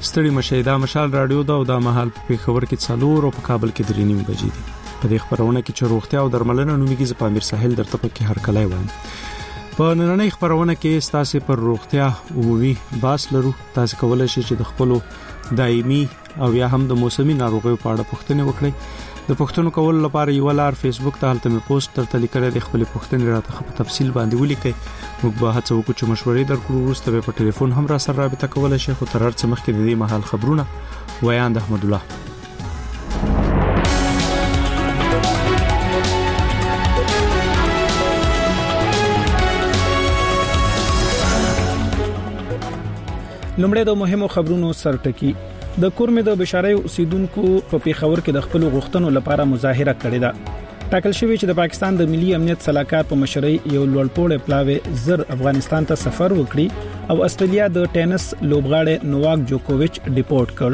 ستړي مشه دا مشال رادیو دا او دا مهال په خبر کې څلور او په کابل کې 3:30 بجې دي. په دې خبرونه کې چې روغتیا او درملنه نوميږي ز پامیر ساحل درته په هر کله وایم. په نننۍ خبرونه کې تاسو پر روغتیا عمومي باس لرو. تاسو کولای شئ چې د خپل دایمي او یا هم د موسمي ناروغیو په اړه پوښتنه وکړئ. د پوښتنو کول لپاره یو لار فیسبوک ته هلته مې پوسټ ترته لیکل د خپل پوښتنې راته په تفصیل باندې ولیکئ. موږ به هڅه وکړو چې مشورې درکړو. وروسته په ټلیفون هم را سره رابطه کولای شئ. خو تر هر څه مخکې د دې مهال خبرونه ویاند احمد الله. لومړی د مهمو خبرونو سرټکی. د کورمې د بشارۍ اوسیدونکو په پیښور کې د خپل غوښتنو لپاره مظاهره کړې ده. ټاکل شوی چې د پاکستان د ملي امنیت صلاحکار په مشرۍ یو لوړپوړی پلاوی زر افغانستان ته سفر وکړي او استرالیا د ټینس لوبغاړی نوواک جوکوویچ ډیپورټ کړ.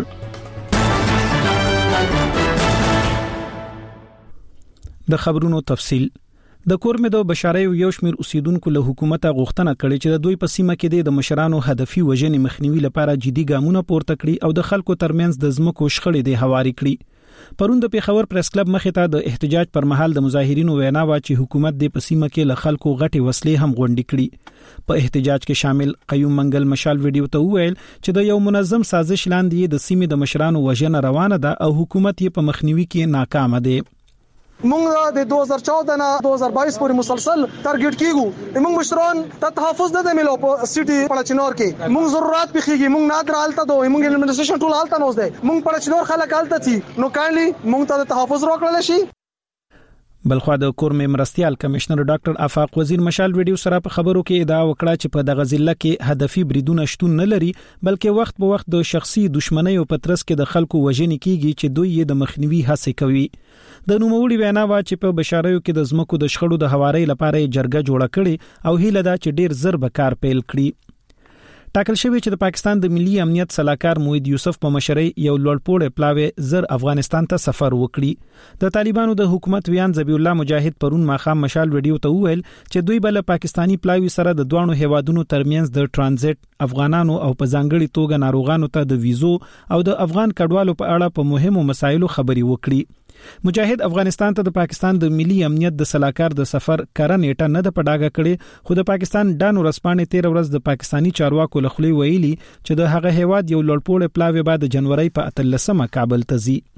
د خبرونو تفصیل. د کورمې د بشارۍ یو شمېر اوسیدونکو له حکومت غوښتنه کړې چې د دوی په سیمه کې د مشرانو هدفي وژنې مخنیوي لپاره جدي ګامونه پورته کړي او د خلکو ترمنځ د ځمکو شخړې د هواري کړي. پرون د پیښور پریس کلب مخې ته د احتجاج پر مهال د مظاهرینو وینا وا چې حکومت د په سیمه کې له خلکو غټي وسلې هم غونډې کړي. په احتجاج کې شامل قیوم منګل مشال ویډیو ته وویل چې د یو منظم سازش لاندې د سیمې د مشرانو وژنه روانه ده او حکومت یې په مخنیوي کې ناکام دی. مونږ د 2014 نه 2022 پورې مسلسل ټارګټ کیږو. مونږ مشران ته تحفظ نه دی ملو په سټي پړچنور کې. مونږ ضرورت بخيږي. مونږ نادر حالت دوی مونږ ایڈمنسټریشن ټول حالت نوز دی. مونږ پړچنور خلک حالت تي نو کاندلی مونږ ته تحفظ ورکړل شي. بلخوا د کورمې مرستيال کمشنر ډاکټر افاق وزیر مشال ویډیو سره په خبرو کې ادعا وکړه چې په دغه ضلع کې هدفي بریدونه شتون نه لري بلکې وخت په وخت د شخصي دښمنۍ او پترس کې د خلکو وژنې کیږي چې دوی یې د مخنیوي هڅه کوي. د نوموړي وینا وا چې په بشاریو کې د زمکو د شخړو د هواري لپاره جرګه جوړه کړي او هیله ده چې ډیر زر به کار پیل کړي. ټاکل شوی چې د پاکستان د ملي امنیت صلاحکار موحد یوسف په مشرۍ یو لوړپوړی پلاوی زر افغانستان ته سفر وکړي. د طالبانو د حکومت ویان ذبیح الله مجاهد پرون ماخام مشال ویډیو ته وویل چې دوی بل پاکستانی پلاوی سره د دوانو هیوادونو ترمنځ د ترانزیت افغانانو او په ځانګړي توګه ناروغانو ته د ویزو او د افغان کډوالو په اړه په مهمو مسایلو خبري وکړي. مجاهد افغانستان ته د پاکستان د ملي امنیت د صلاحکار د سفر کړه نیټه نه د پډاګه کړي خو د پاکستان ډانو رسپانې 13 ورځ د پاکستانی چارواکو لخوا ویلي چې د هغه هیواد یو لوړپوړی پلاوی بعد جنوري په 13مه کابل ته ځي.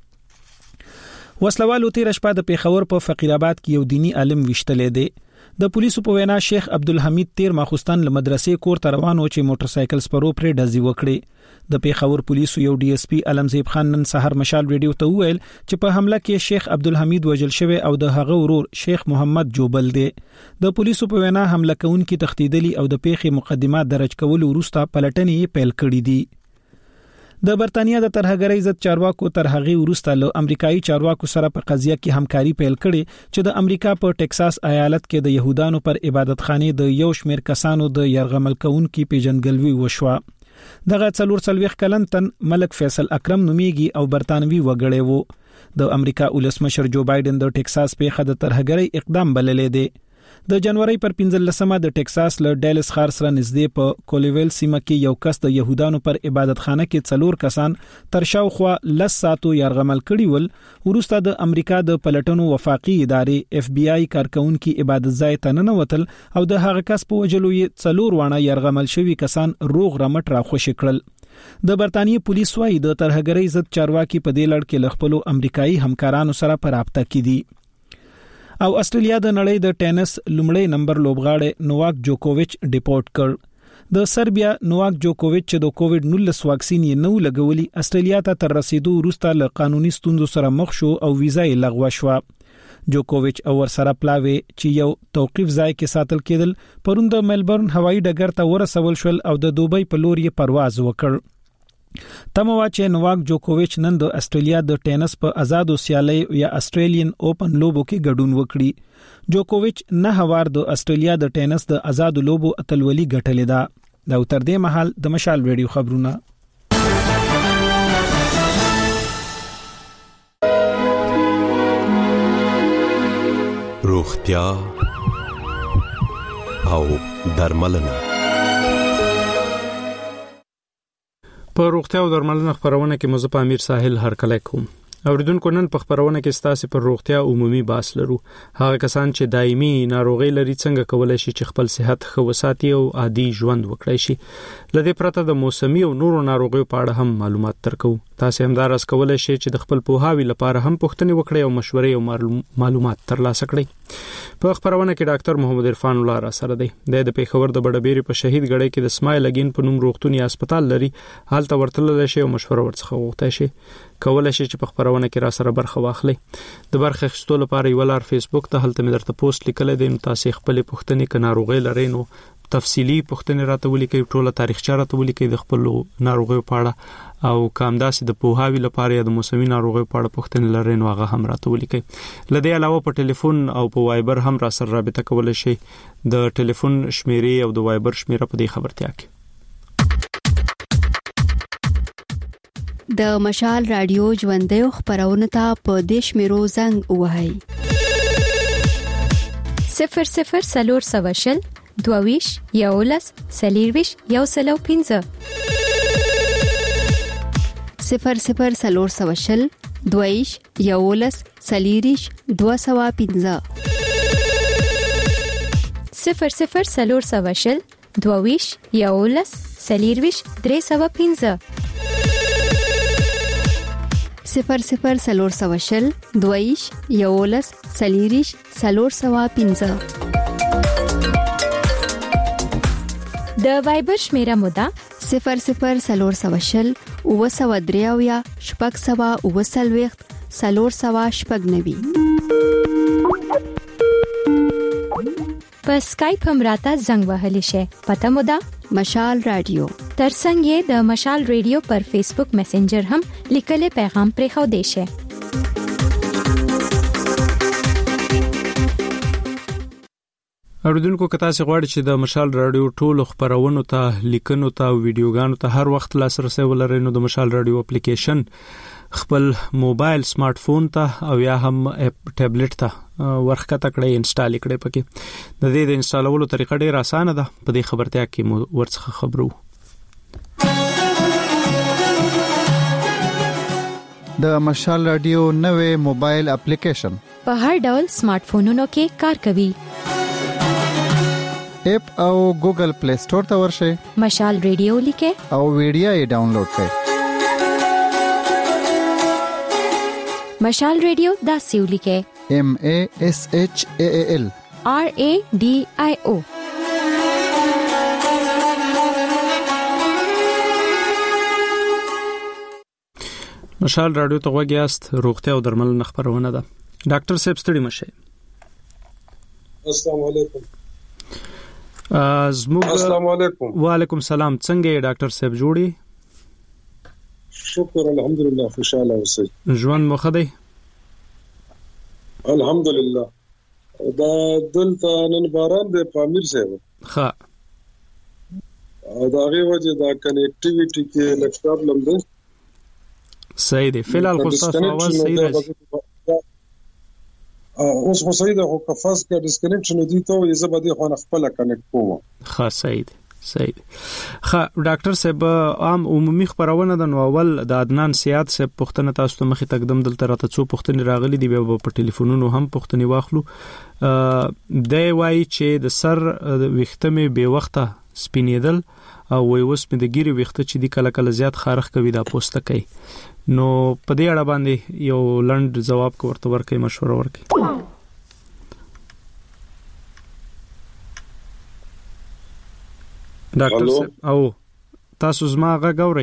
وسلوالو تیر شپه د پیښور په فقیرآباد کې یو دینی عالم وشتلې دی. د پولیسو په وینا شیخ عبدالحمید تیر ماخوستان له مدرسې کور ته روان و چې موټر سایکل سپرو پرې ډزې وکړي. د پیښور پولیسو یو ډي اس پی علمزیب خان نن سحر مشال ویډیو ته وویل چې په حمله کې شیخ عبدالحمید وژل شوی او د هغه ورور شیخ محمد جوبل دی. د پولیسو په وینا حمله کوونکي تښتیدلي او د پیښې مقدمات درج کول وروسته پلټنې پیل کړې دي. د برتانیا د ترهګرۍ ضد چارواکو ترهغي وروسته له امریکایي چارواکو سره په قضیه کې همکاري پیل کړي چې د امریکا په ټکساس ایالت کې د يهودانو پر عبادتخانه د یو شمېر کسانو د يرغمل کونکي پیژنګلوي وشوه. دغه 44 کلن تن ملک فیصل اکرم نومیږي او برتانوي وګړی وو. د امریکا ولسمشر جو بایدن د ټکساس په خد ترهګرۍ اقدام بللې دی. د جنوري پر 15مه د ټکساس له ډیلس ښار سره نږدې په کولویل سیمه کې یو کس د يهودانو پر عبادتخانه کې 4 کسان تر شاوخوا 10 ساعتو يرغمل کړي ول. وروسته د امریکا د پلټنو وفاقي ادارې اف بی آی کارکونکو عبادت ځای ته ننوتل او د هغه کس په وجلو یې 4 وانه يرغمل شوی کسان روغ رمټ راخوشي کړل. د برتانیې پولیس وايي د ترهګرۍ ضد چارواکي په دې لړ کې لخپلو امریکایي همکارانو سره په رابطه کې دي. او استرالیا د نړۍ د ټینس لومړی نمبر لوبغاړی نوواک جوکوویچ ډیپورټ کړ. د سربیا نوواک جوکوویچ چې د کووډ-19 واکسین یې نو لګولي استرالیا ته تر رسیدو وروسته له قانوني ستونزو سره مخ شو او ویزا یې لغوه شو. جوکوویچ او ورسره پلاوی چې یو توقيف ځای کې ساتل کېدل پرون د ملبورن هوایي ډګر ته ورسول شول او د دوبۍ په لور یې پرواز وکړ. تموا چې نوواک جوکوویچ نن د استرالیا د ټینس په آزادو سیالۍ یا استرالین اوپن لوبو کې ګډون وکړي. جوکوویچ 9 وار د استرالیا د ټینس د آزادو لوبو اتلولي ګټلې ده. دا تر دې مهال د مشال ویډیو خبرونه. روغتیا او درملنه. په روغتیا او درملنه خبرونه کې مزه په امیر ساحل هرکلی کوم. اوریدونکو نن په خبرونه کې ستاسو پر روغتیا عمومي بحث لرو. هغه کسان چې دایمي ناروغي لري څنګه کولای شي چې خپل صحت ښه وساتي او عادي ژوند وکړي شي. لدې پرته د موسمي او نورو ناروغیو په اړه هم معلومات ترکو. تاسو هم دا راس کولای شئ چې د خپل پوهاوي لپاره هم پوښتنې وکړئ او مشورې او معلومات ترلاسه کړئ. په خبرونه کې ډاکټر محمد عرفان الله را سره دی. د پیښور د بډبېری په شهید غړي کې د اسماعیل اگین په نوم روغتوني هسپتال لري. حالت ورتلل شي او مشوره ورڅخه وغوښتل شي. کولای شي چې په خبرونه کې را سره برخه واخلي. د برخه اخیستلو لپاره یو لار فیسبوک ته هلته مې درته پوسټ لیکل دي. نو تاسو خپل پوښتنې ک ناروغي لرئ نو تفصیلی پوښتنې راته ولیکئ، ټوله تاریخچه راته ولیکئ د خپل ناروغیو په اړه او کوم داسې د پوهاوي لپاره یا د موسمي ناروغیو په اړه پوښتنې لرئ نو هغه هم راته ولیکئ. لدې علاوه په ټلیفون او په وایبر هم را سره رابطه کولای شئ. د ټلیفون شمیرې او د وایبر شمیره په دې خبرتیا کې. د مشال رادیو ژوندۍ خبرونه ته په دیش میرو زنګ وهاي 00 سواشل دوویش یولس سلیرویش یو سلو 15 00 سلور سواشل دوویش یولس سلیریش 215 00 سلور سواشل دوویش یولس سلیرویش 315 00 سلور سواشل دوویش یولس سلیریش 315 د وایبر شمیره مودا 00 سلور سواشل او سو دریاویا شپږ سوا او سلويخت سلور سوا شپږ نوي. په اسکایپ هم راته زنګ وهلی شي. پته مودا مشال رادیو. ترڅنګ یې د مشال رادیو پر فیسبوک میسنجر هم لیکل پیغام پرې خو دی شي. اوریدونکو که تاسو غواړئ چې د مشال رادیو ټولو خبرونو ته لیکنو ته ویډیوګانو ته هر وخت لاسرسي ولرئ نو د مشال رادیو اپلیکیشن خپل موبایل سمارټ فون ته او یا هم ټابلیټ ته ورخکته کړئ، انسټال کړئ. پکې د دې د انسټالولو طریقه ډېره اسانه ده. په دې خبرتیا کې مو ورڅخه خبرو. د مشال رادیو نوې موبایل اپلیکیشن په هر ډول سمارټ فونونو کې کار کوي. اپ او ګوګل پلی سٹور ته ورشئ. مشال رادیو لیکه او ویډیو یې ډاونلوډ کړئ. مشال رادیو دا سیو لیکه MASHAAL RADIO. مشال رادیو ته وګیاست. روغتیا او درملنه خبرونه ده. ډاکټر صاحب ستړي مشه. السلام علیکم. السلام علیکم. وعلیکم السلام. څنګه یې ډاکټر صاحب جوړی؟ شکر الحمدلله خوشاله اوسئ. ژوند مو ښه دی؟ الحمدلله. دا دلته نن باران دی په امیر صاحب. ښه. دا غي وجه دا کنیکټیویټی کې لږ پرابلم دی. صحیح دی. فلحال خو تاسو आवाज صحیح راځي. اوس خو صحیح ده خو کفاس کا ډسکنیکشن دي ته یې زبدي خو نه خپل کنیکټ کوم. ښه صحیح دی. صحیح. ښه ډاکټر صاحب عام عمومي خبرونه د نو اول د عدنان سیاد صاحب پوښتنه تاسو ته مخې تقدم دلته راته څو پوښتنې راغلي دي په ټلیفونونو هم پوښتنې واخلو. د وای چې د سر ویښتمه به وخته سپینیدل او وس په د ګیری ویښته چې د کله کله زیات خارخ کوي دا پوسټه کوي. نو په دې اړه باندې یو لند جواب کوړته ورکې مشوره ورکې. ډاکټر صاحب او تاسو زما غږ اورئ؟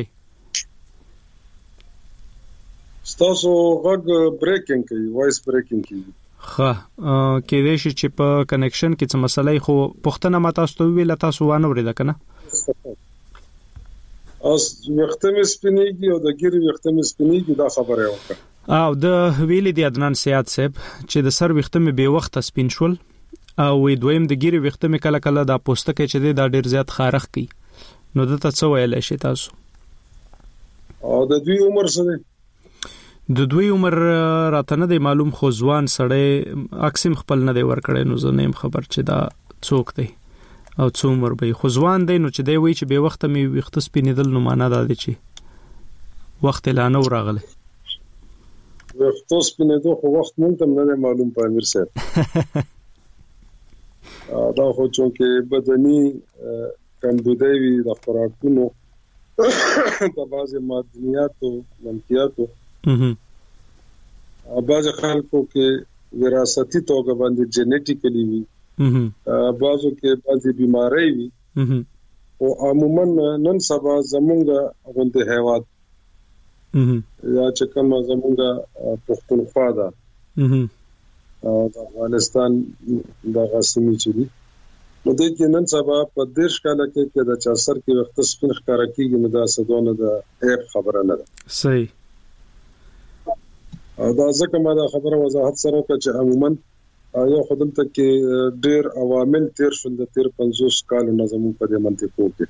تاسو غږ بریکینګ کوي، وایس بریکینګ کوي. ښه کې دې شي چې په کنیکشن کې څه مسلې خو پښتنه ما تاسو ته ویل تاسو وانه ورید کنه؟ اوس وختمه سپینیږي او د ګیری وختمه سپینیږي دا خبره وکړه. او د ویلي دی عدنان سیاد صاحب چې د سر وختمه به وخت سپین شول او وی دویم د ګیری وختمه کله کله دا پوسټه کې چې دا ډیر زیات خارخ کی. نو د تاسو ویل شي تاسو او د دوی عمر سره د دوی عمر راته نه دی معلوم خو ځوان سړی اکسیم خپل نه دی ورکړی. نو زه نیم خبر چې دا څوک دی او څو عمر به خو ځوان دی. نو چې دی وی چې به وخت می وخت سپینیدل نو معنا دا دی چې وخت لا نو راغله وختو سپینېدو خو وخت مونږ ته نه معلوم په امیر صاحب دا خو چې بدني کمبودی وي د خوراکونو د بعضې معدنیاتو منفیاتو بعضې خلکو کې وراثتي توګه باندې جینیټیکلی وي بعضو کې بعضې بیماری وي او عموما نن سبا زمونږ غوندې هیواد یا چې کوم زمونږ پښتونخوا ده د افغانستان د غسیمي چې دي نو دې کې نن سبا په 10 کاله کې د چاسر کې وخت سپین ښکارا کېږي نو دا سدونه د ایپ خبره نه ده صحیح دا ځکه ما دا خبره وضاحت سره وکړه چې عموما یو خدمت کې ډېر عوامل تیر شول د 50 کالو نه زموږ په دې منطقو کې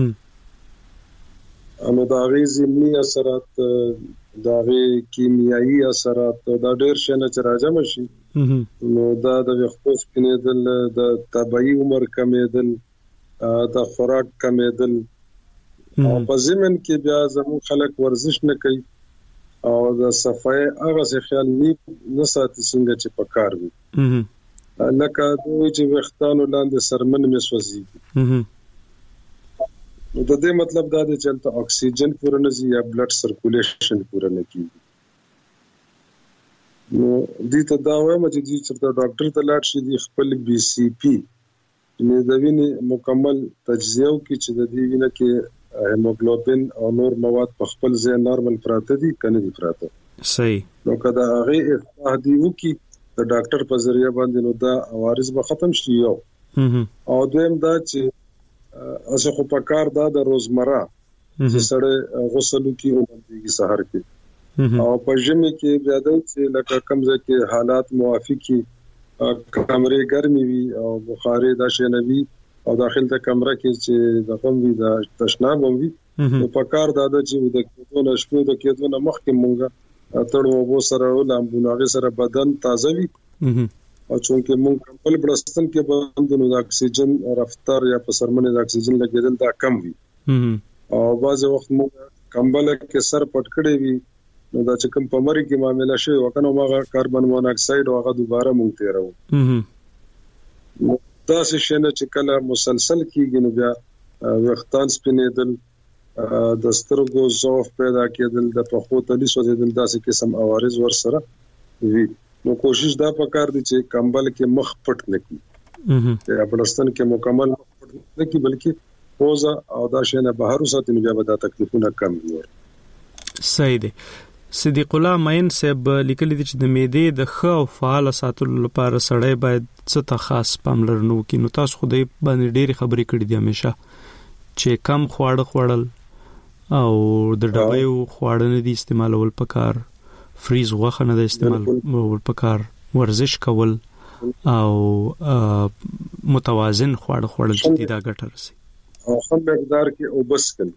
نو دا غي زمینی اثرات دا غي کیمیاوي اثرات دا ډېر شنه چې راځم شي نو دا د وختو سپینېدل د طبيعي عمر کمیدل د خوراک کمیدل او په زمين کې بیا زموږ خلک ورزش نه کوي او د صفای هغه څه خیال نه ساتي څنګه چې پکار وي لکه دوی چې وختانو لاندې سرمن مسوځي نو د دې مطلب دا دی چې ته اکسیجن پوره نه زی یا بلډ سرکولیشن پوره نه کیږي نو دې ته دا وایم چې دې چې ډاکټر ته لاړ شي د خپل بي سي پي نه د وینې مکمل تجزیه کوي چې د دې وینې کې هیموګلوبین او نور مواد په خپل ځای نارمل پراته دي کنه دي پراته صحیح نو کدا هغه اصلاح دی وکي د ډاکټر په ذریعہ باندې نو دا عوارض به ختم شي یو او دویم دا چې اسه خو په کار دا د روزمره چې سره غسل کی او باندې سحر کې او په ژمي کې بیا د چې لکه کمزه کې حالات موافقي کمرې ګرمي وي او بخاري دا شنوي او داخل ته کمره کې چې د قوم وي د تشناب وي نو په کار دا چې د کېدونه شپو د کېدونه مخکې مونږه تړو وو سره لامبوناغه سره بدن تازه وي او چونکه مونږ خپل بلستان کې باندې د اکسیجن رفتار یا په سرمنې د اکسیجن لګیدل دا کم وي او بعض وخت مونږ کمبل کې سر پټ کړی وي نو دا چې کوم په مری کې معاملې شي وکنه ماغه کاربن مونوکساید او هغه دوباره مونږ تیرو دا څه چې کله مسلسل کیږي نو بیا وختان سپینېدل د سترګو ضعف پیدا کېدل د پخو تلی سوځیدل داسې قسم عوارض ور سره وي نو کوشش دا پکار دي چې کمبل کې مخ پټ نکړي یا بلستان کې مکمل مخ پټ نکړي بلکې پوزا او دا شنه بهر وساتي نو بیا به دا تکلیفونه کم وي صحیح دي صدیق الله مین صاحب لیکل دي چې د معدې د ښه او فعال ساتلو لپاره سړی باید څه ته خاص پاملرنه وکړي نو تاسو خو دې باندې ډېری خبرې کړې دي همیشه چې کم خواړه خوړل او د ډبیو خواړه نه دي استعمالول پکار فریز غوښه نه د استعمال پکار ورزش کول او متوازن خواړه خوړل چې دا ګټه رسي او هم مقدار کې او بس کړي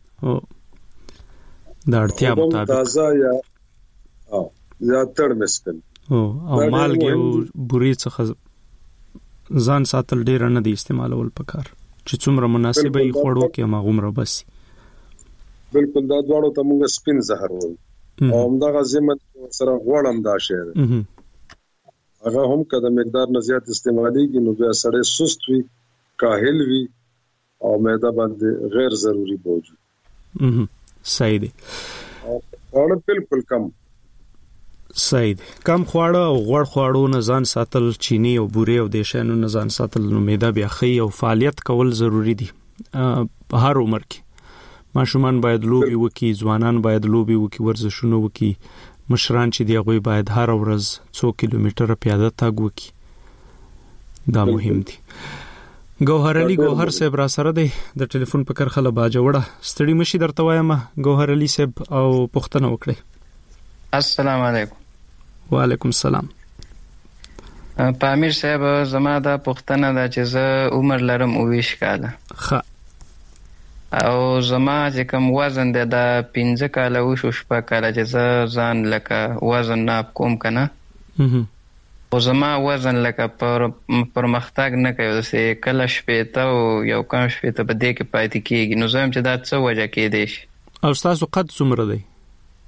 دا اړتیا مطابق تازه یا تړ مسکل او مالګه او بوري څخه ځان ساتل ډیر نه دي استعمالول پکار چې څومره مناسبه یې خوړو کې ماغومره بس بالکل دا دواړو ته موږ سپین زهر وایو او همدغه زمن سره غوړم دا شی هغه هم کله مقدار نه زیات استعماليږي نو بیا سړی سست وي کاهل وي او معده باندې غیر ضروري بوج صحیح دی او بالکل کم صحیح دی کم خواړه او غوړ خواړو نه ځان ساتل چینی او بوري او د شینو نه ځان ساتل نو معده بیا خي او فعالیت کول ضروری دي په هر عمر کې ماشومان باید لوبي وکي ځوانان باید لوبي وکي ورزشونه وکي مشران چې دی هغه باید هر ورځ 2 کیلومتر پیاده تګ وکي دا مهم دي ګوهر علي ګوهر صاحب را سره دی د ټلیفون په کرخله باجوړه ستړي مشي درته وایم ګوهر علي صاحب او پښتنه وکړي السلام علیکم وعلیکم السلام پامیر صاحب زما دا پښتنه دا چې زه عمر لرم 20 کاله او زما چې کوم وزن دی دا 15 کاله او شپه کاله چې زه ځان لکه وزن ناپ کوم کنه او زما وزن لکه پر مختګ نه کوي چې کله شپېته او یو کم شپېته په دې کې پاتې کیږي نو زم چې دا څه وجه کې دی او تاسو قد څومره دی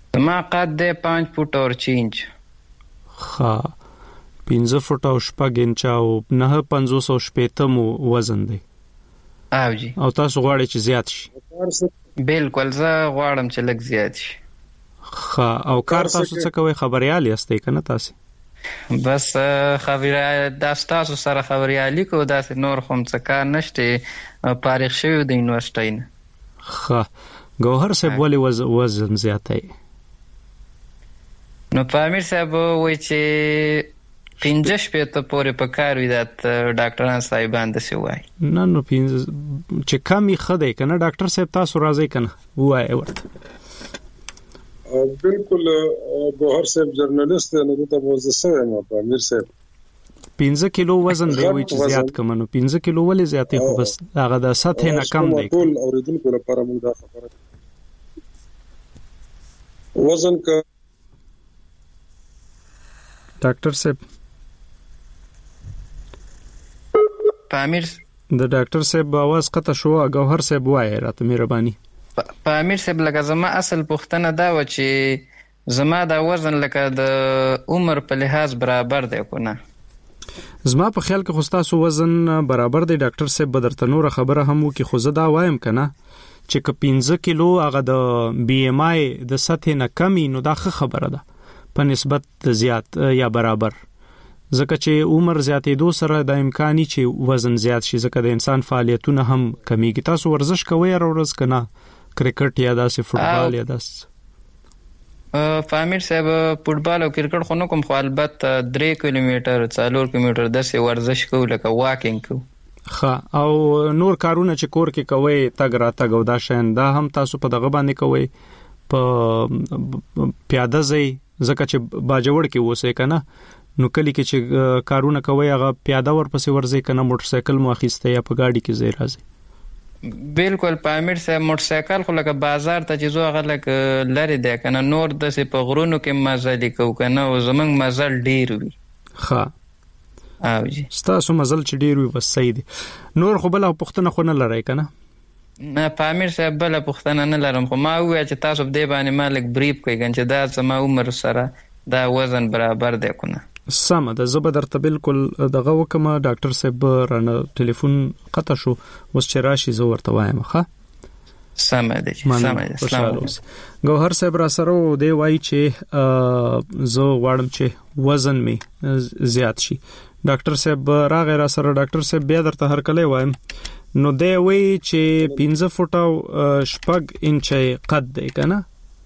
ما قد دی 5 فوټ اور 6 انچ. ها 15 فوټ او 6 انچ او 950 مو وزن دی. او جی. او تاسو غواړئ چې زیات شي؟ بالکل زه غواړم چې لږ زیات شي. ها او کار تاسو څه کوئ؟ خبريال یاستئ کنه تاسو؟ بس خبريال د تاسو سره خبريالي کو داسې نور هم څه کار نشته، فارغ شوی د یونیورسيټي نه. ها ګوهر صاحب ولې وزن زیاتای؟ نو پامیر صاحب وای چې 15 شپته پورې په کار وي د ډاکټرانو صاحبان د سی وای. نه نو 15 چې کمی خدای کنه ډاکټر صاحب تاسو راځي کنه وای ورته. بالکل ګوهر صاحب جرنالست نه ته موزه سره ما پامیر صاحب 15 کیلو وزن دی وای چې زیات کم نو 15 کیلو ولې زیاتې خو بس هغه د سطح نه کم دی. ټول اوریدونکو لپاره موږ دا خبره وزن کا ډاکټر صاحب پامیر د ډاکټر صاحب आवाज قطع شو. ګوهر صاحب وای راته مهرباني. پامیر صاحب لکه زما اصل پوښتنه دا و چې زما دا وزن لکه د عمر په لحاظ برابر دی کو نه؟ زما په خیال کې خو تاسو وزن برابر دی. ډاکټر صاحب بدرته نور خبره هم وکي خو زه دا وایم کنه چې ک 15 کیلو هغه د بی ام آی د سطح نه کمی نو دا خبره ده په نسبت زیات یا برابر. ځکه چې عمر زیاتېدو سره د امکاني چې وزن زیات شي ځکه د انسان فعالیتونه هم کمیږي. تاسو ورزش کوئ هر ورځ کنه؟ کرکټ یا داسې فوټبال یا داسې؟ پامیر صاحب فوټبال او کرکټ خو نه کوم، خو البته 3 کیلومتر 4 کیلومتر داسې ورزش کوو لکه واکینګ کوو. ښه او نور کارونه چې کور کې کوئ تګ راتګ او دا شین دا هم تاسو په دغه باندې کوئ په پیاده ځئ ځکه چې باجوړ کې اوسئ کنه نو کلی کې چې کارونه کوي هغه پیاده ورپسې ورځي کنه موټر سایکل مو اخیسته یا په گاډي کې ځای راځي؟ بالکل پامیر صاحب موټر سایکل خو لکه بازار ته چې زو هغه لکه لري دی کنه نور د سه په غرونو کې مزل کو کنه او زمنګ مزل ډیر وي. ښه او جی ستاسو مزل چې ډیر وي بس صحیح دي. نور خو بل پښتنه خو نه لري کنه؟ نه پامیر صاحب بل پښتنه نه لرم، خو ما وی چې تاسو په دې باندې مالک بریف کوي چې دا زما عمر سره دا وزن برابر دی کنه. سم ده زه به درته بالکل دغه وکم. ډاکټر صاحب رانه ټلیفون قطع شو اوس چې راشي زه ورته وایم. ښه سم ده سم ده. ګوهر صاحب را سره دی وای چې زه غواړم چې وزن می زیات شي. ډاکټر صاحب راغی را سره. ډاکټر صاحب بیا درته هر کله وایم نو دی وای چې 15 فوټ او 6 انچ قد دی کنه؟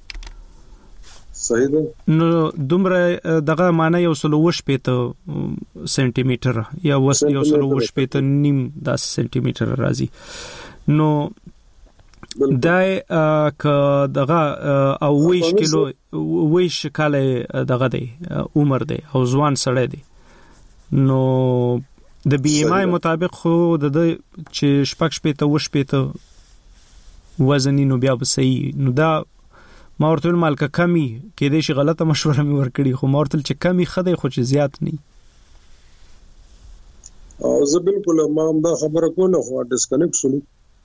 صحیح ده. نو دومره دغه معنی یو سلو وش پته سنټي میټر یا یو سلو وش پته نیم 10 سنټي میټر راځي. نو دای ک دغه او ویش کیلو ویش کاله دغه دی عمر دی او ځوان سړی دی نو د بی ام آی مطابق خو د چې شپږ پته وش پته وزن نو بیا به صحیح. نو دا ما ورته مالک کمی کې دې شي غلطه مشوره مې ورکړي خو ما ورته چې کمی خدای خو چې زیات نه. او زه بالکل ما دا خبره کوله خو ډیسکنیکټ شول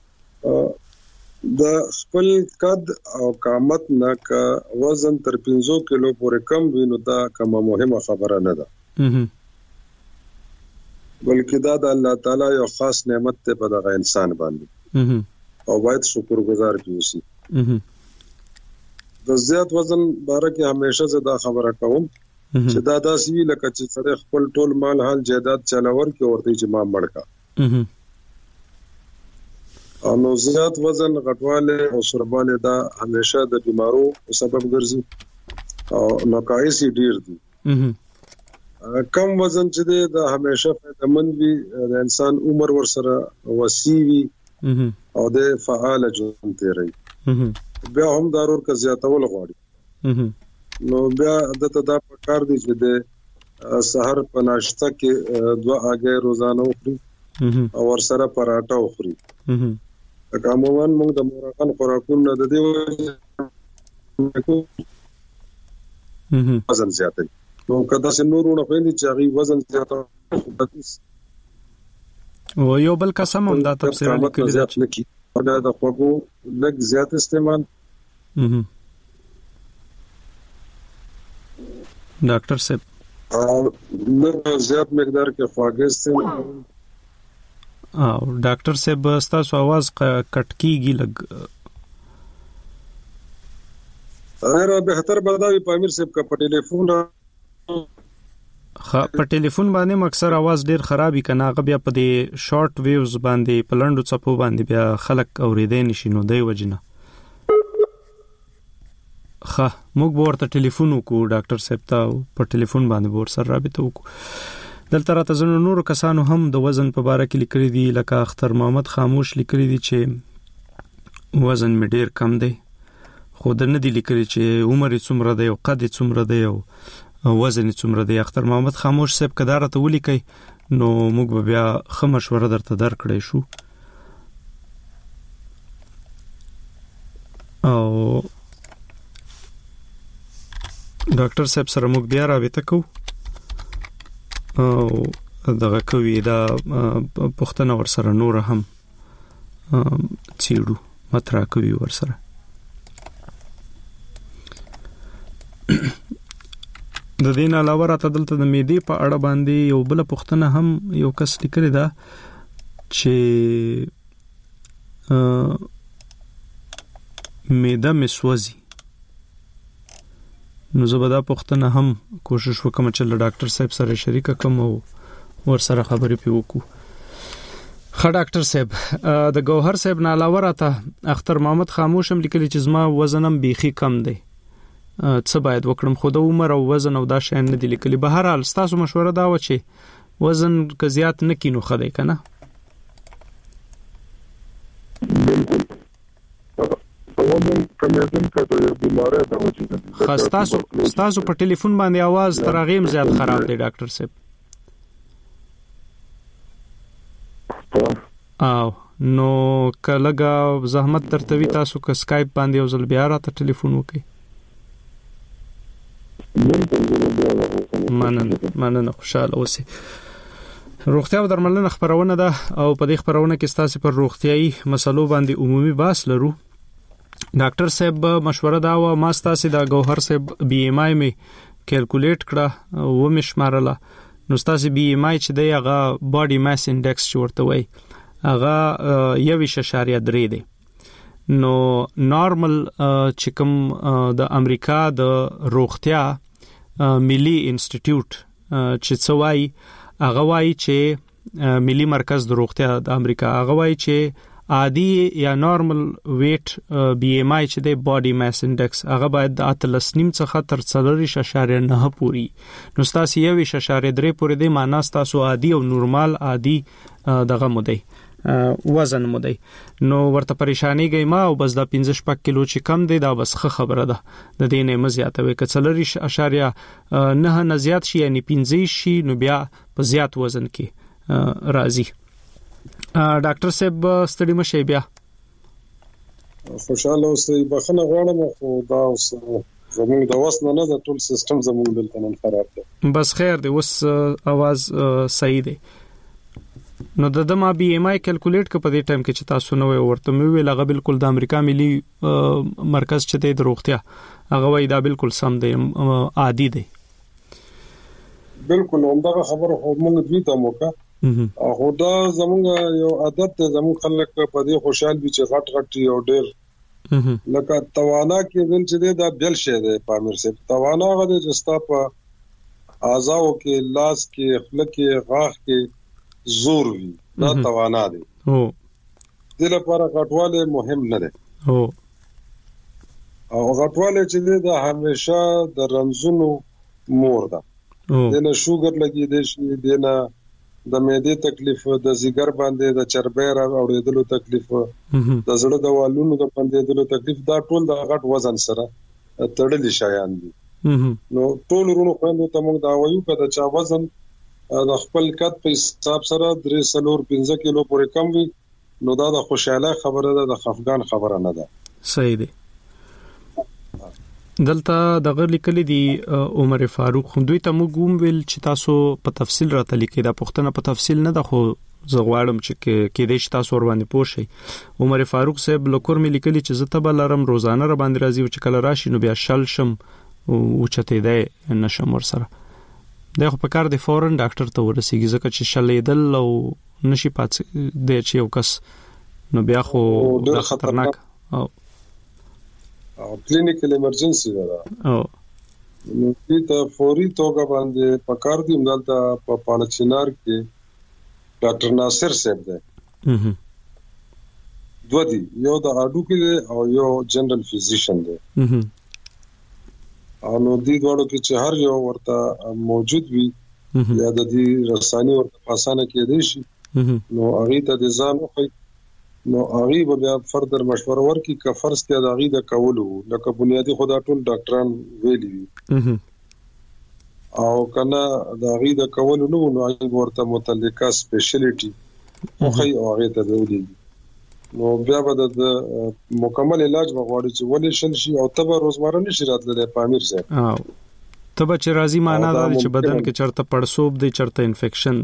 د خپل قد او قامت نه کا وزن تر 15 کیلو پورې کم وینو دا کومه مهمه خبره نه ده بلکې دا د الله تعالی یو خاص نعمت ته په دغه انسان باندې او باید شکر گزار کیږي. د زیات وزن باره کې همیشه زه دا خبره کوم چې دا داسې وی لکه چې سره خپل ټول مال حال جائیداد چلاور کې ورته چې ما مړکا نو زیات وزن غټواله او سرباله دا همیشه د بیمارو سبب ګرځي او نقایص ډیر دي. کم وزن چې دی دا همیشه فائدمند وي د انسان عمر ور سره وسیع وي او د فعال ژوند تیری. بیا هم ضرور کا زیاتول غواړي نو بیا دته دا پکار دي چې د سحر په ناشته کې 2 اگې روزانه وخوري او ور سره پراټا وخوري. کومون موږ د مورغان خوراکونه د دې وزن زیاتې نو کدا چې نورونه خويندې چې هغه وزن زیات او یو بل قسم هم دا تفسیر لیکلی دی دا د خوګو لږ زیات استعمال ډاکټر صاحب نه زیات مقدار کې خواږه استعمال او ډاکټر صاحب تاسو आवाज کټ کیږي لګ اگر بهتر بداوی پامیر صاحب کا په ټلیفون په ټلیفون باندې اکثر आवाज ډیر خرابي کنه غو بیا په دې شارټ ویوز باندې پلندو چپو باندې بیا خلک اوریدې نشي نو دی وجنه ښه موږ ورته ټلیفون وکړو ډاکټر صاحب ته په ټلیفون باندې ور سره رابطه وکړو دلته راته زنو نور کسانو هم د وزن په اړه کې لیکلي دي لکه اختر محمد خاموش لیکلي دي چې وزن مې ډیر کم دی خو د نه دي لیکلي چې عمر یې څومره دی او قد یې څومره دی او وزن یې څومره دی اختر محمد خاموش صاحب کدارته ولیکي نو موږ بیا خه مشوره درته درکړې شو او ډاکټر صاحب سره موږ بیا رابطه کوو او دغه کوي دا پښتنه ور سره نور هم چیرو مطرح کوي ور سره د دین علاوه راته دلته د میدې په اړه باندې یو بل پښتنه هم یو کس لیکلی دا چې میده مسوځي نو زبدا پښتنه هم کوشش وکم چې ډاکټر صاحب سره شریک کوم او ور سره خبرې پی وکړو خا ډاکټر صاحب د گوهر صاحب نه علاوه راته اختر محمد خاموش هم لیکلی چې زما وزنم بیخي کم دی څه باید وکړم خو د عمر او وزن او دا شین نه دی لیکلی به هر حال تاسو مشوره دا و چې وزن که زیات نه کینو خدای کنه خاص په ټلیفون باندې आवाज ترغیم زیات خراب دی ډاکټر صاحب او نو کلهګه زحمت درتوي تاسو که سکایپ باندې او زل بیا راته ټلیفون وکي مننه خوشاله اوسئ روغتیا او درملنه خبرونه ده او په دې خبرونه کې ستاسو پر روغتيایي مسلو باندې عمومي بحث لرو ډاکټر صاحب مشوره دا و ما ستاسو د گوهر صاحب بي ام آی می کیلکولیټ کړه و مشمارله نو ستاسو بي ام آی چې دی هغه باډي ماس انډیکس ورته وای هغه 1.3 دی نو نارمل چې کوم د امریکا د روغتیا ملي انسټیټیوټ چې څوای هغه وای چې ملي مرکز د روغتیا د امریکا هغه وای چې عادي یا نارمل ویټ بي ام آی چې د باډي ماس انډیکس هغه باید د 3.9 څخه تر 4.9 پوري نو تاسو 1.3 پورې د معنا تاسو عادي او نورمال عادي دغه مودي وزن مودي نو ورته پریشانی گئی ما او بس دا 15 کیلو چې کم دی دا بس خبره ده د دینه مزیاتوي ک 4.9 نه زیات شي یعنی 15 شي نو بیا په زیات وزن کې راځي ډاکټر صاحب ستړي مشه بیا خوشاله اوسئ بخنه غواړم خو دا اوس زموږ د وسنه نه د ټول سیستم زموږ دلته نن خراب دی بس خیر دی اوس आवाज صحیح دی نو د ما بي ام آی کیلکولیټ ک په دې ټایم کې چې تاسو نو ورته مې ویل هغه بالکل د امریکا ملي مرکز چې د روغتیا هغه وای دا بالکل سم دی عادي دی بالکل همدغه خبره خو موږ دوی ته موکا او دا زموږ یو عادت دی زموږ خلک په دې خوشاله دي چې غټ یو ډېر لکه توانا کې ول چې دا بل شي دی پامیر سي توانا غوډه چې ستا په اعضاء کې لاس کې خلک کې غاښ کې زور وي دا توانا دی د لپاره غټواله مهم نه دی او غټواله چې دا همیشه د رنځونو مور ده دنه شوګر لګي د شي دنه د معدې تکلیف د زیګر باندې د چربې را اوریدلو تکلیف د زړه د والونو د باندېدلو تکلیف دا ټول د غټ وزن سره تړلي شایان دي نو ټول ورونو خويندو ته موږ دا وایو کده چې وزن د خپل قد په حساب سره 3.5 کیلو پورې کم وي نو دا د خوشاله خبره ده د خفګان خبره نه ده صحیح دی دلته دغه لیکلي دي عمر فاروق خو دوی ته موږ ویل چې تاسو په تفصیل راته لیکي دا پښتنه په تفصیل نه ده خو زغواړم چې کې دې تاسو ور باندې پوښي عمر فاروق صاحب لکور مې لیکلي چې زه ته بلرم روزانه را باندې راځي چې کله راشي نو بیا شل شم او چته دی نشم ور سره دا خو په کار دی فورن ډاکټر ته ورسیږي ځکه چې شلیدل او نشي پات دی چې یو کس نو بیا خو دا خطرناک او کلینیکل ایمرجنسي ده او نو دې فوري توګه باندې په کار دی مدلته په پالچینار کې ډاکټر ناصر صاحب دی دوه دي یو د اډو کې او یو جنرال فزیشن دی او نو دې دوړو کې چې هر یو ورته موجود وي یا د دې رساني ورته پاسانه کې دي شي نو هغه ته د ځان خو نو هغه بیا فردر مشوره ورکړي که فرض ته د هغه د کولو لکه بنیادی خدا ټول ډاکټران ویلي او کنه د هغه د کولو نو هغه ورته متعلقه سپیشلیټي خو هغه ته ویلي نو بیا به د مکمل علاج وغواړي چې ولې شل شي او تبه روزمره نشي راتللی پامیر صاحب او تبه چې راځي معنا دا چې بدن کې چرته پړسوب دی چرته انفیکشن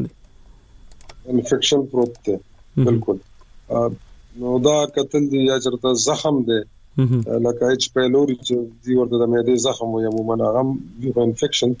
پروت دی بالکل نو دا قتل دی یا چرته زخم دی لکه اچ پیلوري چې دی ورته د معدې زخم وي عموما هغه انفیکشن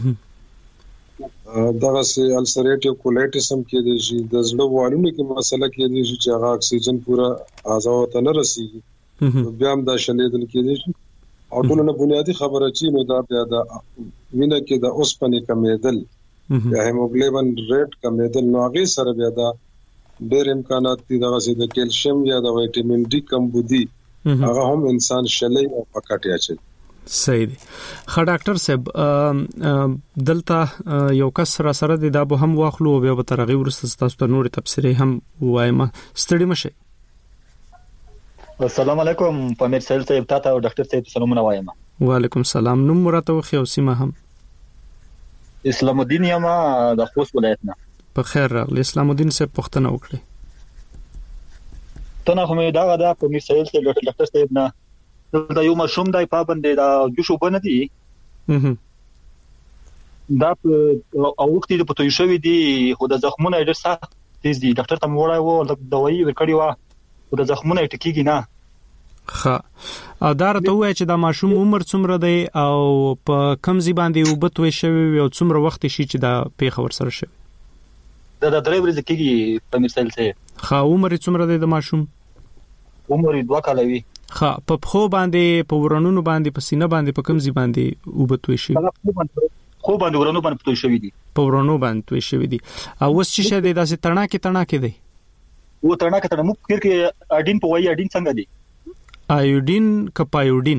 دغه سي السریټیو کولایټس هم کې دي چې د زړه والونو کې مسله کې دي چې هغه اکسیجن پورا اعضاء ته نه رسیږي بیا هم دا شلیدل کې دي او ټول نه بنیادی خبره چې نو دا بیا د وینه کې د اوسپنې کمیدل یا هیموګلوبین ریټ کمیدل نو هغه سره بیا دا ډېر امکانات دي دغه سي د کیلشیم یا د وټامین ډي کمبودي هغه هم انسان شلې او پکټیا چي صحیح دی خا ډاکټر صاحب دلته یو کس سره د دا به هم واخلو بیا به ترغي ورسته تاسو ته نور تفسیرې هم وایم ستړي مشه السلام علیکم پامیر سیل صاحب تاسو او ډاکټر صاحب سلامونه وایم وعلیکم السلام نوم مرته خو او سیمه هم اسلام الدین یم د خوست ولایت نه په خیر راغلی اسلام الدین صاحب پښتنه وکړي ته نه کومه دا پامیر سیل صاحب ډاکټر صاحب نه دا یو مشوم دای پابند دا جوشو بندي دا او وخت دې پته شوې دي خو د زخمونو ډېر سخت تیز دي ډاکټر ته وړای وو د دوايي ورکړی و او د زخمونو ټکیږي نه ښه او دا راته وایي چې دا ماشوم عمر څومره دی او په کم ځای باندې وبتوي شوی او څومره وخت شي چې دا پیښه ور سره شوی دا د درې ورځې کېږي په مثال څه ښه عمر څومره دی د ماشوم عمر 2 کال وي ښه په خو باندې په ورونو باندې په سینه باندې په کم ځای باندې وبتوي شي خو باندې ورونو باندې پتوي شوی دي په ورونو باندې توي شوی دي او وس چې شه دي داسې تڼاکې دی و تڼاکې مو فکر کې اډین په وایي اډین څنګه دی ایوډین کپایوډین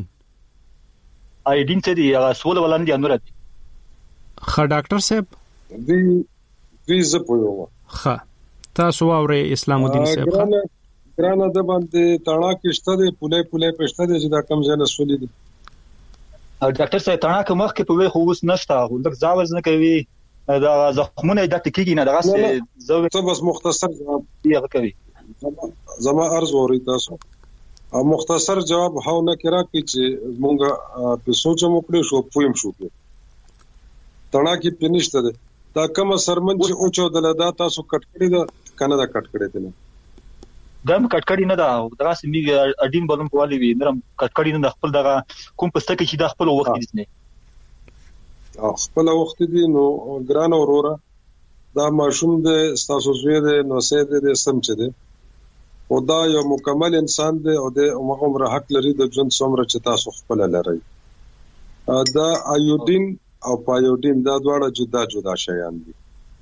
څه دی هغه سول ولندې انور دي ښه ډاکټر صاحب دی ز پویو ښه تاسو اورئ اسلام الدین صاحب ګرانه د باندې تڼاکې شته دي پوله پښته دي چې دا کم ځنه سولې دي ډاکټر صاحب تڼاکې مخ کې په وې خو وس نشته ولک زاوز نه کوي دا زخمونه د ټکیږي نه دغه زو ته بس مختصر جواب یې کوي زما عرض اوري تاسو او مختصر جواب هاو نه کرا کی چې مونږه په سوچ مو کړی شو پویم شو تڼاکې پینشته ده دا کوم سرمن چې او چو دلدا تاسو کټ کړی دا کنه دا کټ کړی دي دم کټکړی نه دا دغه سیمه اډین بلم په والی وی نرم کټکړی نه خپل دغه کوم پسته کې چې د خپل وخت دي نه خپل وخت دي نو ګران اورورا دا ماشوم د تاسو زوی د نو سید د سم چه دي او دا یو مکمل انسان دی او د عمر حق لري د ژوند څومره چې تاسو خپل لري دا ایوډین او پایوډین دا دواړه جدا شیان دي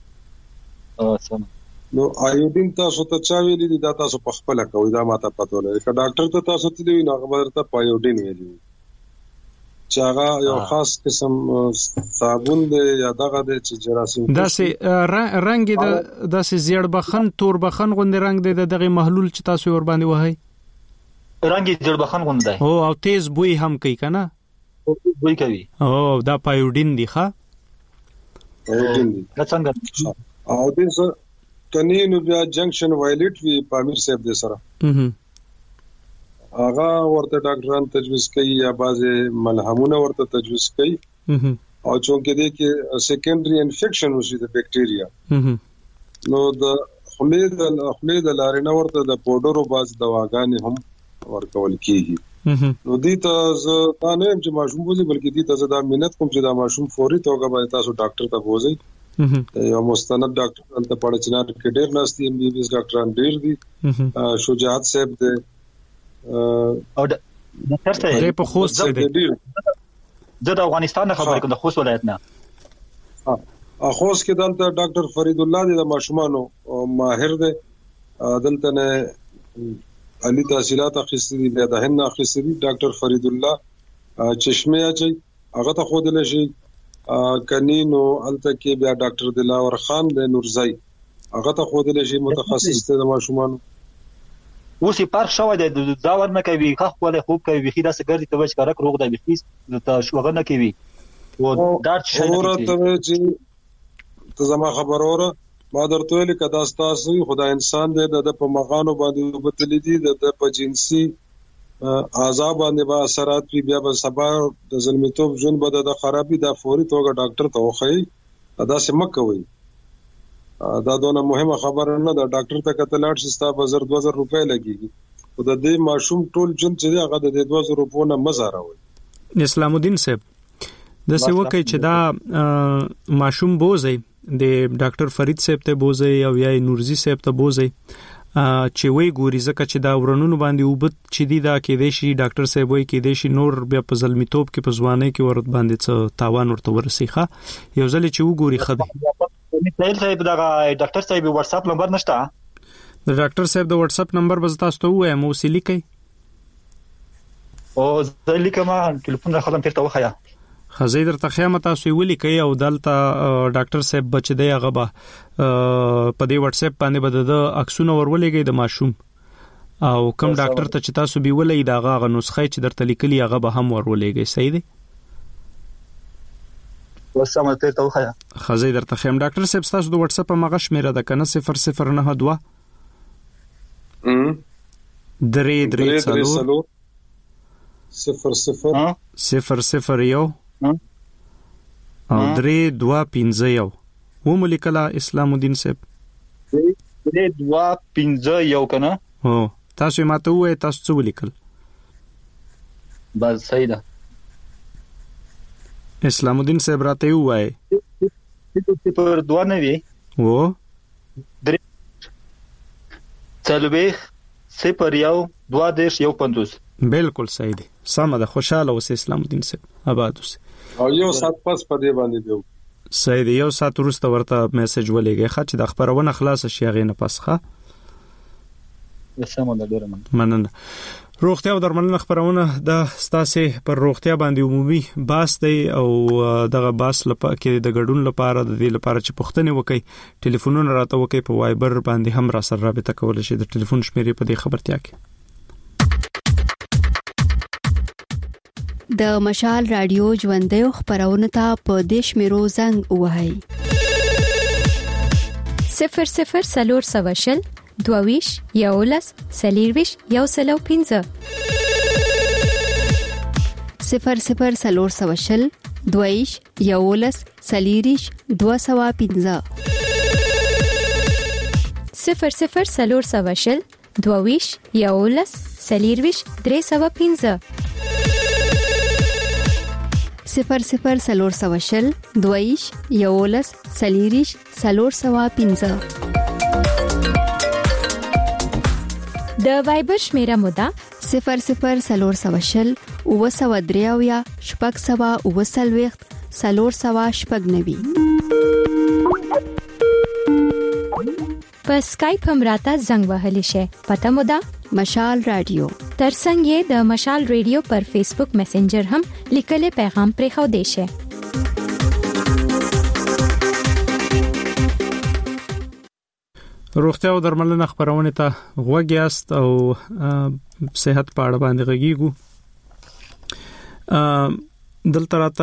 نو ایوډین تاسو ته چا ویلي دي دا تاسو په خپل کوي دا ماته پته ولري که ډاکټر ته تاسو ته دی نو خبر ته پایوډین ویلي چې هغه یو خاص قسم صابون دی یا دغه دی چې جراثیم داسې رنگ د داسې زیړ بخن تور بخن غوندې رنگ دی دغه محلول چې تاسو ور باندې وهي رنگ زیړ بخن غوندې او تیز بوی هم کوي کنه بوی کوي او دا پایوډین دی ښا پایوډین دی څنګه او دې کني نو بیا جنکشن وایلیټ وی پامیر صاحب دې سره هغه ورته ډاکټران تجویز کوي یا بعضه ملهمونه ورته تجویز کوي او چونکه دې کې سیکنډري انفیکشن وشي د بکټیریا نو د خلید لارینه ورته د پودرو باز دواګانې هم ورکول کیږي نو دي ته زه دا نه چې ماشوم بوزي بلکې دي ته زه دا مينت کوم چې دا ماشوم فوري توګه باندې تاسو ډاکټر ته بوزي یو مستند ډاکټر ته پړ چنار کې ډېر ناشتي ام بي بي اس ډاکټران ډېر دي شجاعت صاحب دې او ډاکټر صاحب په خوست دې زه د افغانستان خبرې کوم د خوست ولایت نه خوست کې دلته ډاکټر فرید الله دې د ماشومانو ماهر دې دلته نه علي تحصیلات اخیستي دي د هند اخیستي دي ډاکټر فرید الله چشمه اچي هغه ته خو دل شي کنينو الته کې بیا ډاکټر دلاور خان د نورزای هغه ته خو دل شي متخصص ته د ماشومان اوسې پارک شوی د دا ورنه کوي خو له خوب کوي بخي داسې ګرځي ته وښ کارک روغ د بخي ته شوغه نه کوي او دا شي چې زما خبر اوره ما درته ویل کدا تاسو خدای انسان دې د په مغانو باندې وبتل دي د په جنسي عذاب باندې با اثرات بیا به سبا د ظلمتوب جون بده د خرابي د فوري توګه ډاکټر ته وخی ادا سم کوي دا دونه مهمه خبره نه ده ډاکټر ته کتلاړ شي ستا په 2000 روپۍ لګيږي خو د دې ماشوم ټول جون چې هغه د 2000 روپو نه مزاره وي اسلام الدین صاحب د څه وکي چې دا ماشوم بوزي د ډاکټر فرید صاحب ته بوزي او یا نورزي صاحب ته بوزي چې وی ګوري ځکه چې دا ورونو باندې وبد چې دی دا کې دی شي ډاکټر صاحب وی کې دی شي نور بیا په ظلمتوب کې په ځواني کې ورت باندې څه تاوان ورته ورسېخه یو ځل چې وګوري خدای مثال صاحب دا ډاکټر صاحب واتس اپ نمبر نشته د ډاکټر صاحب د واتس اپ نمبر به تاسو ته وایم او سلی کوي او ځلیکه ما ټلیفون راخلم ترته وخیا خزې درته خیامه تاسو ویلي کوي او دلته ډاکټر صاحب بچ دی هغه به په دې واتس اپ باندې بده د عکسونه ورولېږي د ماشوم او کوم ډاکټر ته چې تاسو به ولې دا غا نسخه چې درته لیکلي هغه به هم ورولېږي صحیح دی وسمه ته وخیا خزې درته خیم ډاکټر صاحب تاسو د واتس اپ مغه شمیره ده کنه 0092 330 او 325 و ملکلا اسلام الدین صاحب 325 کنه هو تاسو ماته وې تاسو څه ولیکل بس صحیح ده اسلام الدین صاحب راته وای پر دوه نه وی و 3 صفر یو 2.150 بالکل صحیح دی سم ده خوشاله اوسه اسلام الدین صاحب آباد اوسه او یو سات پس په دې باندې دیو صحیح دی یو سات ورسته ورته میسج ولېږي چې د خبرونه خلاص شي هغه نه پسخه سم ده ډیر مننه روغتیا او درملنه خبرونه د ستاسو پر روغتیا باندې عمومي باس دی او دغه باس لپاره کې د ګډون لپاره د دې لپاره چې پښتنه وکي ټلیفونونه راته وکي په وایبر باندې هم را سره رابطه کول شي د ټلیفون شمیرې په دې خبرتیا کې د مشال رادیو ژوندې خبرونه ته په دیش میرو زنګ وهاي 00 دویش یولس سلیرویش یو سلو 15 00 دویش یولس سلیریش 215 00 دویش یولس سلیرویش 315 00 دویش یولس سلیریش 315 د وایبر شمیره مودا 00 اوسودریاویا شپږ سوا اوسلويخت سلور سوا شپږ نوي په اسکایپ هم راته زنګ وهلی شي پته مودا مشال رادیو ترڅنګ د مشال رادیو پر فیسبوک میسنجر هم لیکل پیغام پرې خو دی شي روغتیا او درملنه خبرونه ته غوږیاست او صحت په اړه باندې غږیږو دلته راته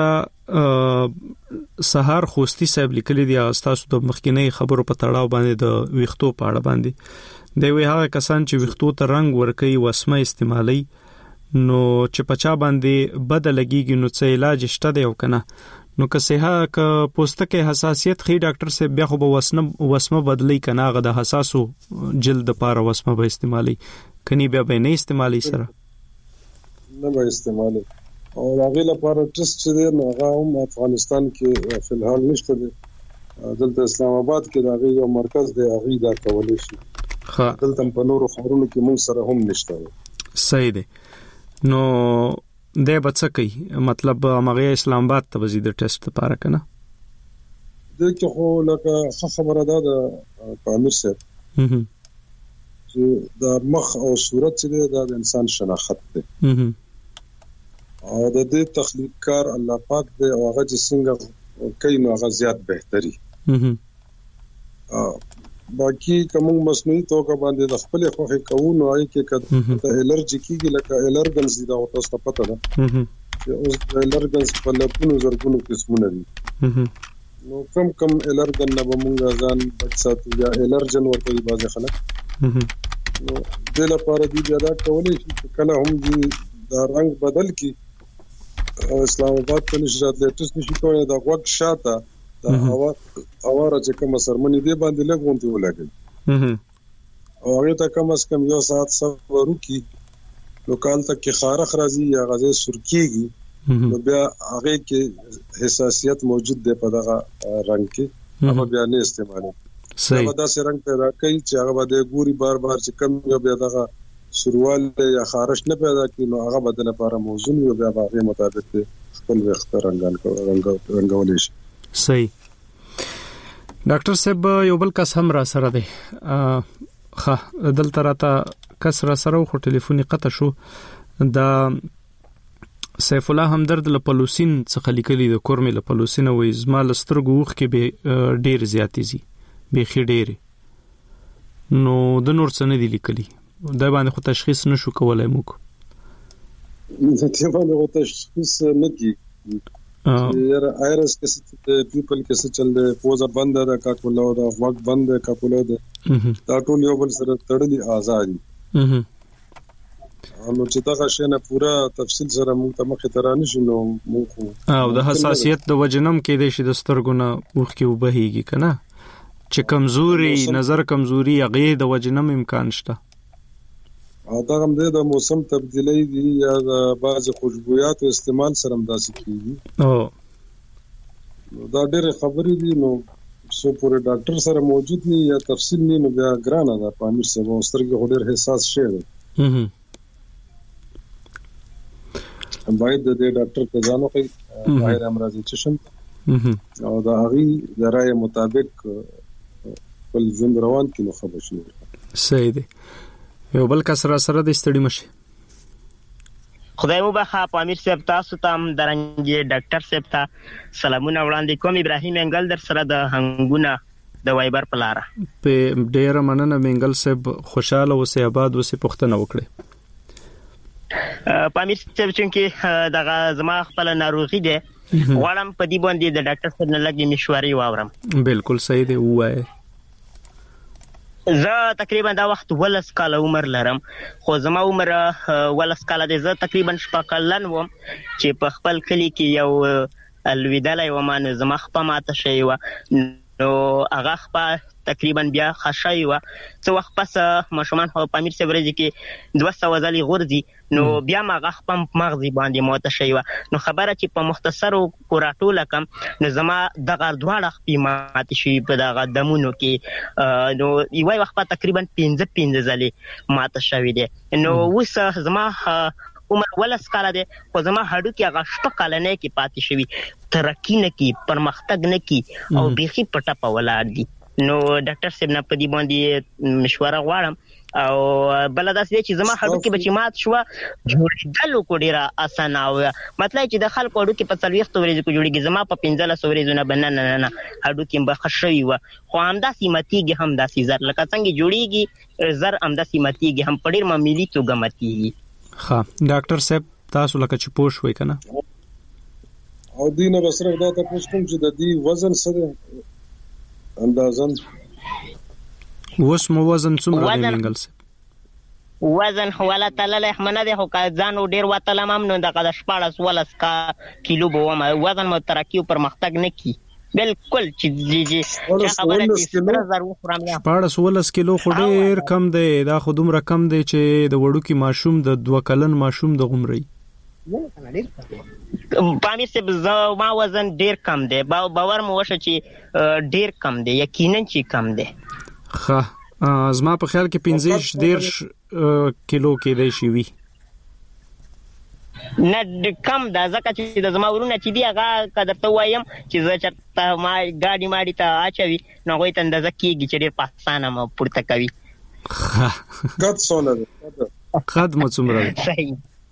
سحر خوستی صاحب لیکلي دی تاسو د مخکینی خبرو په تړاو باندې د ویختو په اړه باندې دی وی هغه کسان چې ویختو ته رنگ ورکوي وسمه استعمالي نو چې پچا باندې بدلږي نو څه علاج شته دی او کنه نو که صحه ک پوستکه حساسیت خې ډاکټر صاحب بیا خو به وسمه بدلی کنه غو د حساسو جلد لپاره وسمه به استعمالي کني بیا به نه استعمالي سره نه به استعمال او هغه لپاره ټیسټ چې دی نو هغه هم افغانستان کې فلحال نشته دی. دلته اسلام آباد کې دا غي یو مرکز دی هغه دا کولای شي. ها دلته په نورو خبرونو کې موږ سره هم نشته. صحیح دی. نو د بچکی مطلب هغه اسلام آباد ته وزید ټیسټ لپاره کنه د کې خو لکه خبره ده د پامیر صاحب چې د مخ او صورت چې د انسان شناخت دی او د دې تخلیق کار الله پاک دی او هغه چې څنګه کوي نو هغه زیات بهتري. باقي کوم مصنوعي توګه باندې د خپل خوخي کوونو آی کې کده الرجی کیږي لکه الرجنز دا او تاسو ته پته ده چې اوس الرجنز په لپونو زرګونو قسمونه دي. نو کم الرجن نه بمونږه ځان بچ ساتو یا الرجن ورته بعض خلک نو د لپاره دی دا کولای شي کله هم دی دا رنگ بدل کی اسلام آباد په نشرات لیټس نشي کولای دا وخت شاته دا اواره چې کوم سرمنی دی باندې لګونتی ولګي او هغه ته کم از کم یو ساعت صبر وکي لوکال تک کې خارخ راځي یا غزه سرکیږي نو بیا هغه کې حساسیت موجود دی په دغه رنگ کې هغه بیا نه استعمالي. صحیح دا سه رنگ پیدا کوي چې هغه باندې ګوري بار بار چې کم یو بیا دغه سروال یا خارش نه پیدا کوي نو هغه بدن لپاره موزون یو بیا هغه مطابق خپل وخت رنگول شي. صحیح. ډاکټر صاحب یو بل کس هم را سره دی دلته راته کس را سره خو ټلیفوني قطع شو دا سیف الله همدرد لپلوسین څخه لیکلي د کورمې لپلوسین وې زما لسترګو وخ کې به ډیر زیاتې زی به خې ډیر نو د نور څه نه دی لیکلي دا باندې خو تشخیص نشو کولای موږ ځکه باندې تشخیص نه کی یار آیرس کې پیپل کې څه چل دی پوزه بند ده کا کوله دا وخت بند ده کا کوله ده دا ټول یو بل سره تړلي آزادي نو چې دا غشنه پورا تفصیل سره موږ ته مخه ترانه شنو موږ او د حساسیت د وجنم کې د شي د سترګونه وخ کې وبهيږي کنه چې کمزوري نظر کمزوري هغه د وجنم امکان شته دا هم د موسم تبدیلی دي یا د بعض خوشبويات استعمال سره مداسي کیږي او دا ډېر خبرې دي نو سو پورې ډاکټر سره موجود نه یا تفصیل نه بیا ګرانه ده پامیر سره سترګې ډېر حساس شي باید د ډاکټر ته ځانو کوي باید امراضي چشم او دا هغه د رائے مطابق بل ژوند روان کینو خبر شي. صحیح دی. یو بل کس را سره د استړي مشه خدای مو بخا پامیر صاحب تاسو ته درنګي ډاکټر صاحب ته سلامونه وړاندې کوم. ابراهیم انګل در سره د هنګونه د وایبر پلاره په ډیر مننه منګل صاحب خوشاله اوسې آباد اوسې پښتنه وکړي. پامیر صاحب چې دغه زما خپل ناروغي ده غواړم په دې باندې د ډاکټر صاحب نه لګي مشورې واورم. بالکل صحیح دی وایي. زه تقریبا دا وخت ولس کال عمر لرم خو زما عمر ولس کال دی. زه تقریبا شپږکلن وم چې په خپل کلی کې یو الویدلای و ما زما خپه ماته شوی و نو هغه خپه تقریبا بیا خشای و څو وخت پس ماشومان په پامیر صاحب ورځ کې 200 ځلې غورځي نو بیا ما هغه خپه مغزي باندې ماته شوی و نو خبره چې په مختصرو کوراټوله کم نو زما دغه دواړه خپې ماته شي په دغه دمونو کې نو یو وخت تقریبا 15 ځلې ماته شوی دی نو اوس زما عمر ولس کال دی خو زما هډو کې هغه شپه کال نه کې پاتې شوی ترقی نه کې پرمختګ نه کې او بيخي پټه په ولاړ دي. نو ډاکټر صاحب نه پدی باندې مشوره غواړم او بل دا چې زما هډو کې بچی مات شو جوړېدل کو ډیره اسانه او مطلب چې د خلکو هډو کې په 40 ورځې کو جوړیږي زما په 15 ورځې نه بننه نه هډو کې بخښوي و خو همدا سیمتیږي همدا سیزر لکه څنګه جوړیږي زر همدا سیمتیږي هم پډیر معمولی توګه متیږي. ها ډاکټر صاحب تاسو لکه چې پوښ وای کنه او دینه بسره دا تاسو کوم چې د دې وزن سره اندازن وس مو وزن څومره دی منګل صاحب؟ وزن حواله تعالی احمنه ده خو ځان ډیر وتل مم نو دغه 14 کیلو به وزن مو ترقی پر مختګ نه کی بالکل چې خبره دې 14 کیلو خو ډیر کم دی دا خو دومره کم دی چې د وړو کې ماشوم د 2 کلن ماشوم د غمري پامیر صاحب ما وزن ډیر کم دی باور مو وشه چې ډیر کم دی یقینا چې کم دی زما په خیال کې 15 کیلو کې دی شي وي نه کم دا ځکه چې د زما ورونه چې دی هغه قدر ته وایم چې زه چرته ما ګاډي ماډي ته اچوي نو هغوی ته اندازه کېږي چې ډېر په اسانه مو پورته کوي قد څومره قد مو څومره صحیح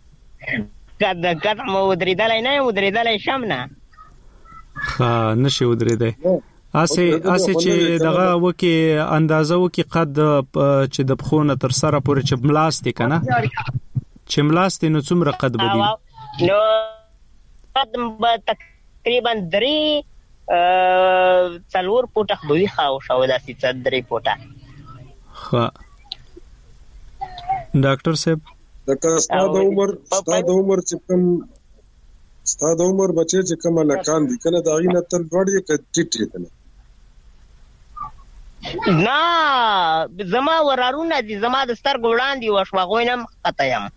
قد مو ودرېدلی نه یم ودرېدلی شم نه نشي ودرېدی اسه چې دغه وکي اندازه وکي قد چې د بخونه تر سره پورې چې ملاستي کنه چې ملاستي نو څومره قد بدی نو قد تقریبا 3 څلور پټه خبري خاو شو داسې 3 پټه ډاکټر صاحب د استاد عمر چې کوم استاد عمر بچي چې کوم لکان دي کنه دا غینه تل وړي ک ټیټ دي نه زما ورارونه دي زما د سترګو وړاندې وشو غوینم خطا یم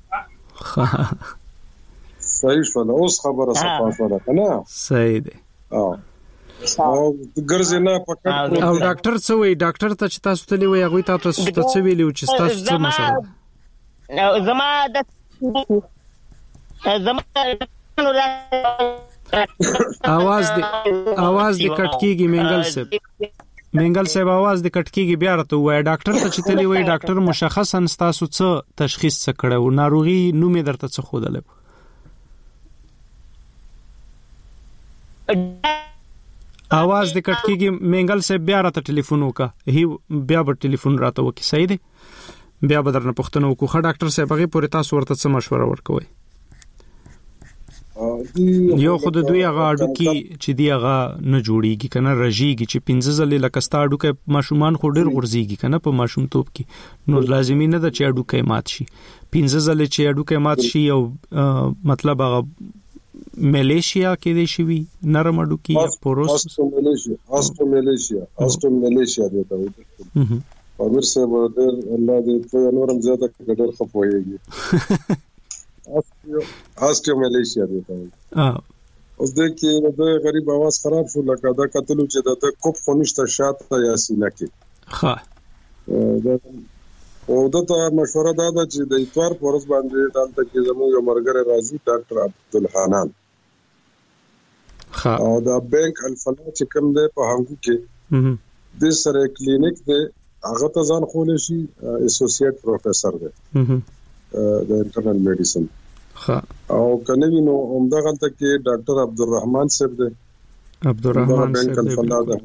صحیح شو اوس خبره صفه شو کنه صحیح دی او ګرځي نه پکړ او ډاکټر څه وی ډاکټر ته چې تاسو ته وی هغه تاسو ته څه ویلو چې تاسو څه مسله زما د आवाज دې کټ کیږي منګل صاحب आवाज دې کټ کیږي بیا راته وای ډاکټر ته چې تلی وای ډاکټر مشخصا تاسو څه تشخیص څه کړو ناروغي نوم یې درته څه خودل आवाज دې کټ کیږي منګل صاحب بیا راته ټلیفون وکا هی بیا به ټلیفون راته وکي صحیح دی بیا به درنه پښتنه وکړه ډاکټر صاحب هغه پورې تاسو ورته څه مشوره ورکوي یو خود دوی هغه اډو کې چې دی هغه نه جوړیږي کنه رژیږي چې 15 ځلې لکستا اډو کې ماشومان خو ډیر غورځيږي کنه په ماشوم توپ کې نو لازمي نه ده چې اډو کې مات شي 15 ځلې چې اډو کې مات شي او مطلب هغه ملیشیا کې دی شي نرم اډو کې پوروس ملیشیا دی ته امیر صاحب الله دې په نورم زیاته ډېر خپويږي آسټیو ملیشیا دی ته اوس د کې د غریب आवाज خراب شو لکه دا قتل چې د کوپ خونشته شاته یا سینه کې او دا مشوره دا ده چې د اتوار پورز باندې دلته کې زموږ یو مرګره راځي ډاکټر عبدالحنان او دا بانک الفلا چې کوم دی په هنګو کې د سره کلینیک دی هغه ته ځان خولې شي اسوسییټ پروفیسور دی د انټرنل میډیسن او کنه وینو عمده غلطه کې ډاکټر عبدالرحمن صاحب دی عبدالرحمن بانک الفلا ده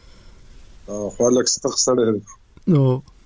خالق سره نو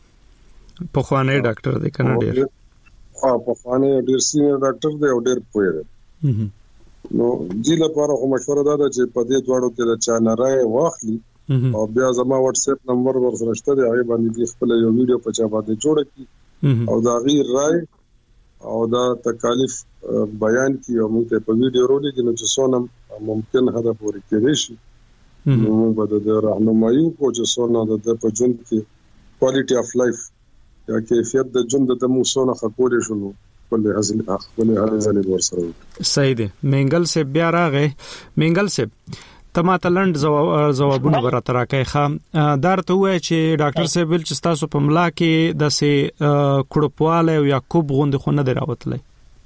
په خوانه ډاکټر دی کنه ډیر په خوانه ډیر سینیئر ډاکټر دی او ډیر پوهه دی نو دې لپاره کوم مشوره ده چې په دې دواړو کې د چا نه راي واخلي او بیا زما واتس اپ نمبر ورسره شته دی هغه باندې خپل یو ویډیو په چا باندې جوړ کړي او دا غیر راي او دا تکالیف بیان کی او موږ په ویډیو رولې کې نو چې څونه ممکن هدا پورې کېږي شي نو موږ د راهنمایي کو چې څونه د په ژوند کې کوالټي اف لایف یا کیفیت د ژوند د موسونه خپورې شنو کله هزلې ورسره صحیح دی منګل سے بیا راغې منګل سے تماته لند جوابونه برته راکای خام درته وای چې ډاکټر صاحب چې تاسو په ملا کې د سه کړپواله یا کوب غوند خو نه دراوتلې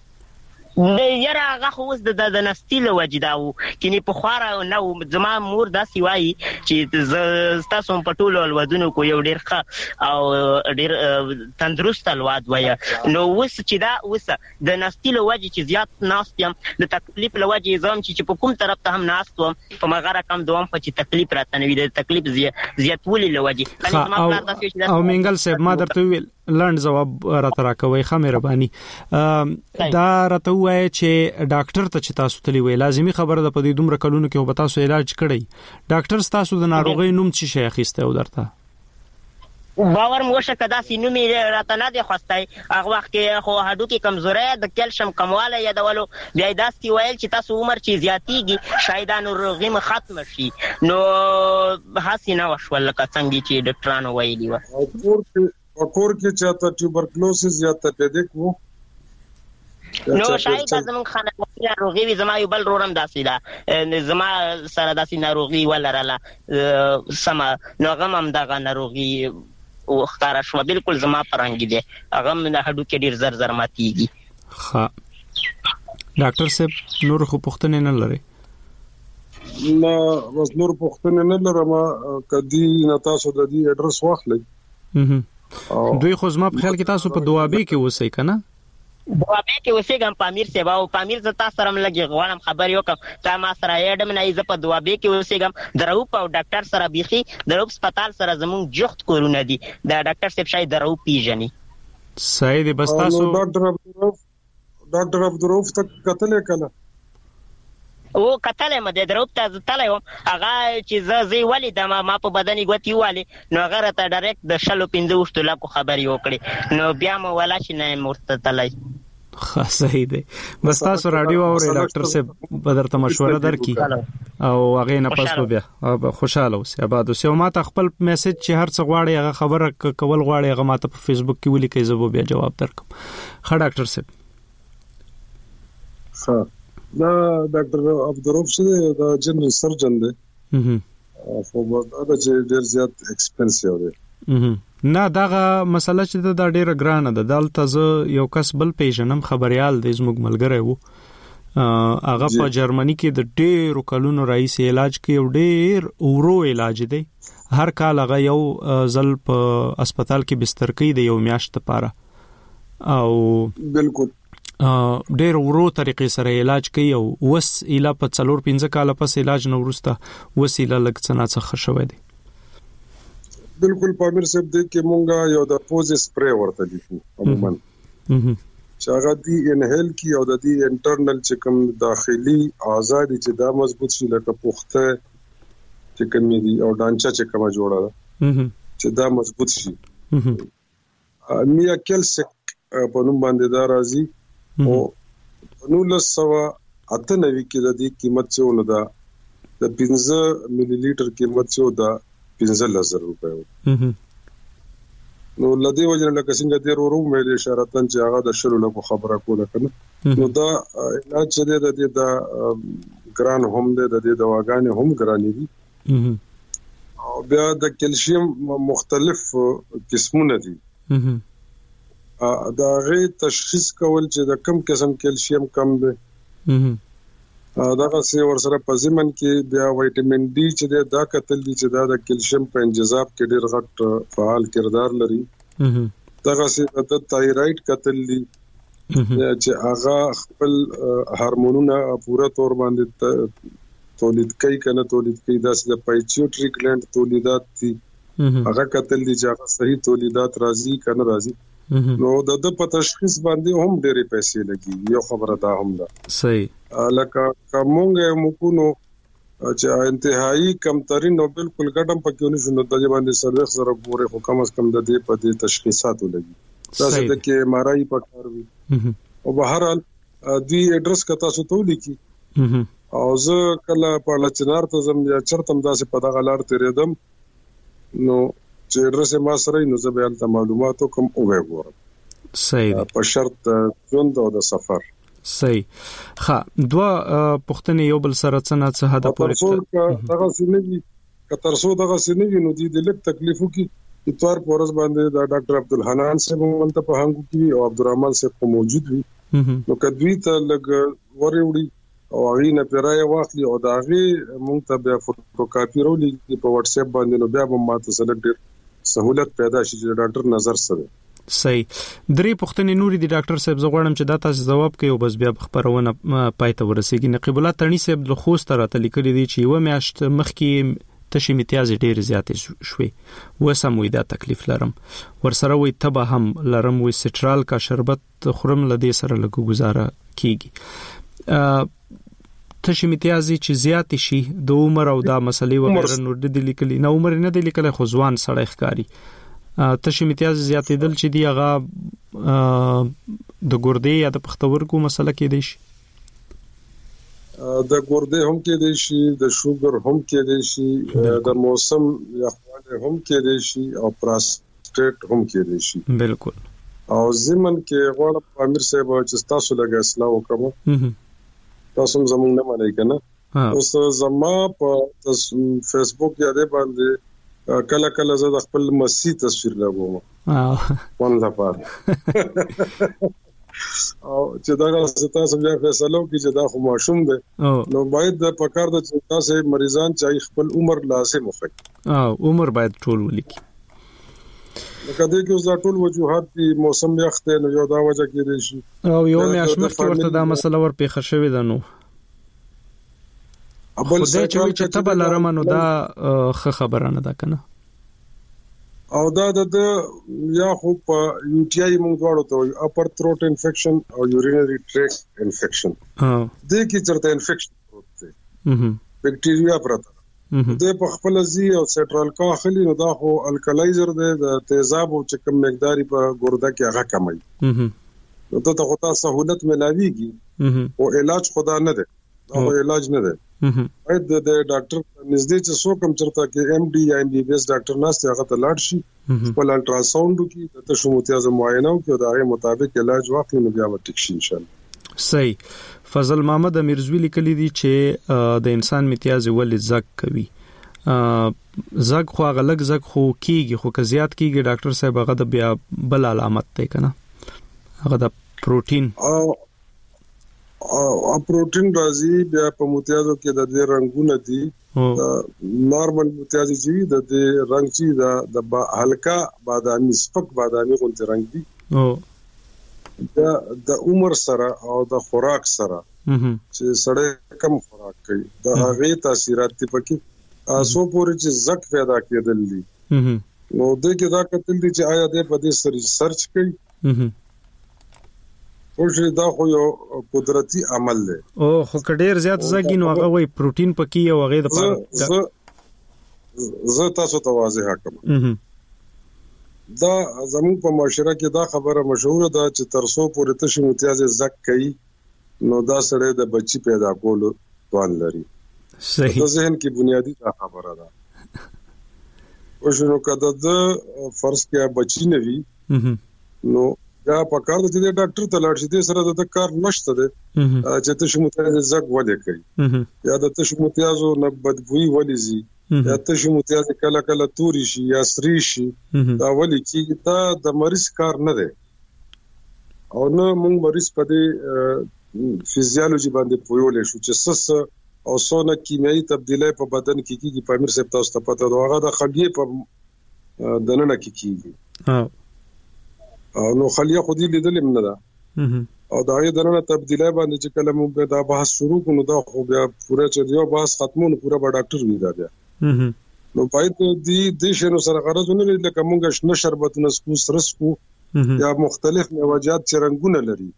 یاره هغه خو اوس د نستیل وجداو کینی په خواره نو زما مور داسې وایي چې تاسو په ټولو الودونو کو یو ډیر ښه او ډیر تندرست الواد وایي نو اوس چې دا اوس د نستیل وجه چې زیات ناستم د تکلیف لوجه زم چې په کوم طرف ته هم ناستم په مغره کم دوم په چې تکلیف راته نوي د تکلیف زیات ولې لوجه او منګل صاحب ما درته ویل لاند جواب راته راکوي خمرباني دا راته وای چې ډاکټر ته چې تاسو تلی وی لازمی خبره ده په دې دومره کلونو کې وب تاسو علاج کړی ډاکټر تاسو د ناروغي نوم څه شي اخیسته او درته باور موشه کدا سینومي راته نه دی خوستای هغه وخت کې خو هډو کې کمزوري د کیلشیم کمواله یادولو بیا داسې ویل چې تاسو عمر چې زیاتیږي شایدان روغیم ختم شي نو حسینه وشول لکه څنګه چې ډاکټرانو ویلي و کور کې چاته ټوبرکلوسس یا تپیډیک وو نو شاید زمون خانه ناروغي وي زما یو بل رورم داسې ده زما سره داسې ناروغي ولرله سما نو غم دغه ناروغي او ښکارا شو بالکل زما پرانګي دي هغه نه هډو کې ډیر زر زر ماتيږي. ها ډاکټر صاحب نور خو پوښتنه نه لري؟ نه بس نور پوښتنه نه لرم. کدی نه تاسو د دې اډرس واخلئ. دوی خو زما په خیال کې تاسو په دوابې کې اوسئ کنه؟ دوابې کې اوسېږم پامیر سیوا او پامیر ز تاسو سره ملګری غواړم خبر یو کوم تا ما سره یې دم نه ز په دوابې کې اوسېږم دروپ او ډاکټر سره بيخي دروپ هسپتال سره زمون جخت کورونه دي دا ډاکټر صاحب شاید دروپ پیژني. صحیح دی. بس تاسو ډاکټر عبدالرؤف تک کتلې کله او کتلې مده دروپ ته تلای و هغه چې زی ولی د ما په بدني غوتی والی نو هغه ته ډایرکټ د شلو 15 لکو خبر یو کړی نو بیا مو ولا شي نه مرته تلای. صحیح دی. بس تاسو رادیو او ډاکټر صاحب بدرته مشوره درکې او هغه نه پس بیا خوشاله اوسئ آباد اوسئ. ما ته خپل میسج چې هر څه غواړي هغه خبره کول غواړي هغه ما ته په فیسبوک کې ولیکئ زه بیا جواب درکم. ښه ډاکټر صاحب. ښه دا ډاکټر عبدالرؤف شه دا جنرال سرجن دی خو دا چې ډیر زیات ایکسپنسیو دی. نه داغه مسله چې دا ډیره ګرانه ده. دلته زه یو کس بل پیژنم خبريال دی زموږ ملګری وو هغه په جرمني کې د ډیرو کلونو رئیس علاج کوي او ډیر ورو علاج دی. هر کال هغه یو ځل په هسپتال کې بستر کوي د یو میاشت لپاره او بالکل ډیر ورو طریقې سره علاج کوي او وس اله په 4-5 کال پس علاج نو ورسته وسیله لګ څنګه څه شوی دی. بالکل پامیر صاحب دې کې مونږه یو د پوز سپری ورته لیکو عموما چې هغه دی انهیل کی او د دې انټرنل چې کوم داخلي آزادي چې دا مضبوط شي لکه پخته چې کوم دی او ډانچا چې کومه جوړه ده چې دا مضبوط شي. میا کلسک په نوم باندې دا راځي او 1998 کې د دې قیمت څو نه ده د 15 ملي لیټر قیمت څو ده 15,000 روپے. نو لدی وجه لکه څنګه ډیر ورو مې اشارتن چې هغه د شلو لکو خبره کوله کنه نو دا علاج چې د دې د ګران هم د دې دواګانې هم ګرانې دي او بیا د کیلشیم مختلف قسمونه دي. دا غي تشخیص کول چې د کم قسم کیلشیم کم دی دغه سی ورسره په ضمن کې بیا وټامین ډي چې دا کتل دي چې دا د کیلشیم په انجذاب کې ډیر غټ فعال کردار لري. دغه سی د تایراید کتل دي چې هغه خپل هورمونونه پوره تور باندې تولید کوي کنه تولید کوي د پایچوټری گلند تولیدات دي هغه کتل دي چې هغه صحیح تولیدات راځي کنه راځي. نو د په تشخیص باندې هم ډېرې پیسې لګي یو خبره دا هم ده. صحیح لکه کومه مکونو چې انتهایی کمترین نو بالکل ګډم پکې ونی شو د دې باندې سرویس سره پورې حکم اس کم د دې په دې تشخیصاتو لګي دا څه کې مارای پکار وي او بهرحال دې اډرس کتا سو ته لیکي او زه کله په لچنار ته زم یا چرتم داسې په دغه لار تیرېدم نو چې اډرس ما سره نو زه به تل معلوماتو کوم او وګورم. صحیح په شرط ژوند او د سفر. صحیح. ښه دوه پښتنې یو بل سره څه هدا پورې دغه سنوي کترسو دغه سنوي نو دي د لک تکلیفو کې اتوار پورز باندې دا ډاکټر عبدالحنان صاحب مونږ ته په هنګو کې او عبدالرحمن صاحب موجود وي نو کدوې ته لګ وریوړي او هغه نه پیرای واخلي او دا غي مونږ ته بیا فوټو کاپی رولې په واتس اپ باندې نو بیا به ماته سره سہولت پیدا شي چې ډاکټر نظر سره. صحیح. درې پښتنې نوري دي ډاکټر صاحب زغړم چې دا تاسو جواب کوي او بس بیا خبرونه پایته ورسیږي. نقیب الله تڼي صاحب له خوست راته لیکلي دي چې و میاشت مخکې تشې امتیاز ډیر زیاتې شوې وسم وې دا تکلیف لرم ورسره وې تبه هم لرم وې سټرال کا شربت خورم لدې سره لګو گزاره کیږي. تشې امتیاز چې زیات شي د عمر او دا مسلې وغیرہ نور د لیکلي نه عمر نه د لیکل خو ځوان سړی ښکاری تشې امتیاز زیاتېدل چې دی هغه د ګردې یا د پښتورګو مسله کې دی شي د ګردې هم کې دی شي د شوګر هم کې دی شي د موسم یخواله هم کې دی شي او پراسټیټ هم کې دی شي. بالکل او زمن کې غواړم امیر صاحب چې تاسو لګا اصلاح وکړم تاسو زموږ نه مانی کنه اوس زما په فیسبوک یاده باندې کله کله زه د خپل مسیح تصویر لګوم والله پاره او چې دا تاسو بیا فیصله وکړئ چې دا خو ماشوم دی نو باید د پکار د تاسو مریضان چې خپل عمر لازم وخت عمر باید ټول ولیکي کله چې اوس دا ټول وجوهات دي موسم یخت نو یو دا وجه کېږي شي او یو میاشت مخکې ورته دا مسله ورپېښه شوې ده نو خدای چې تبه لرم نو دا خبره نه ده کنه او دا د یا خو په یو ټي آی موږ غواړو ته اپر تھروټ انفیکشن او یورینری ټریک انفیکشن د کی چرته انفیکشن پروت بکټیریا پرته د په خپل زی او سټرال کا خلی نو دا خو الکلایزر د تیزاب او چکم مقداري په ګرده کې هغه کمای نو ته خو تاسو سہولت ملاويږي او علاج خدا نه ده او علاج نه ده باید د ډاکټر نږدې چې څوک هم چرته کې ام ډي یا ام بي بي اس ډاکټر ناشته هغه ته لاړ شي په الټراساوند کې د تشو متیازه معاینه او د هغه مطابق علاج واخلي نو بیا وټیک شي ان شاء الله صحیح فضل محمد امیرزوی لیکلی دی چې د انسان متیازه ول زګ کوي زګ خو غلګ زګ خو کیږي خو که زیات کیږي ډاکټر صاحب هغه د بیا بل علامت ده کنه هغه د پروتین او پروتین راځي بیا په متیازو کې د دې رنگونه دي نارمل متیازي چې د دې رنگ چې د هلکا بادامي سپک بادامي غونډه رنگ دي د عمر سره او د خوراک سره چې سړی کم خوراک کوي د هغه تاثیرات پکې اسو پورې چې زک پیدا کېدل دي نو د کې دا کتل دي چې آیا د په دې سره سرچ کوي او دا خو یو قدرتي عمل دی او خو کډیر زیات زګین او هغه وای پروتین پکې او هغه د زه تاسو ته واضح کوم دا زموږ په معاشره کې دا خبره مشهور ده چې ترسو پورې تشي متیازه زک کوي نو دا سره د بچي پیدا کولو توان لري صحیح د ذهن کې بنیادی خبره ده او شنو کده د فرض کې بچی نه وي نو یا په کار د دې ډاکټر ته لاړ شي د سره د کار نشته ده چې ته شموتیازه زګ ولې کوي یا د تشموتیازو نه بدبوئی ولې زی یا تشموتیازه کله کله توري شي یا سری شي دا ولې چې دا د مریض کار نه ده او نو موږ مریض په دې فزیولوژي باندې پویول شو چې سس او سونه کیمیاوي تبدیلی په بدن کې کیږي په امیر صاحب تاسو ته پته ده هغه د خلیه په دننه کې کیږي نو خلیه خودی لیدل نه ده او دا یې درنه تبدیلی باندې چې کله موږ دا بحث شروع کړو دا خو بیا پوره چې یو بحث ختمون پوره به ډاکټر وی دا بیا نو باید د شنو سره غرض نه لري لکه موږ شنه شربتونه سکو سرسکو یا مختلف میوجات چې رنگونه لري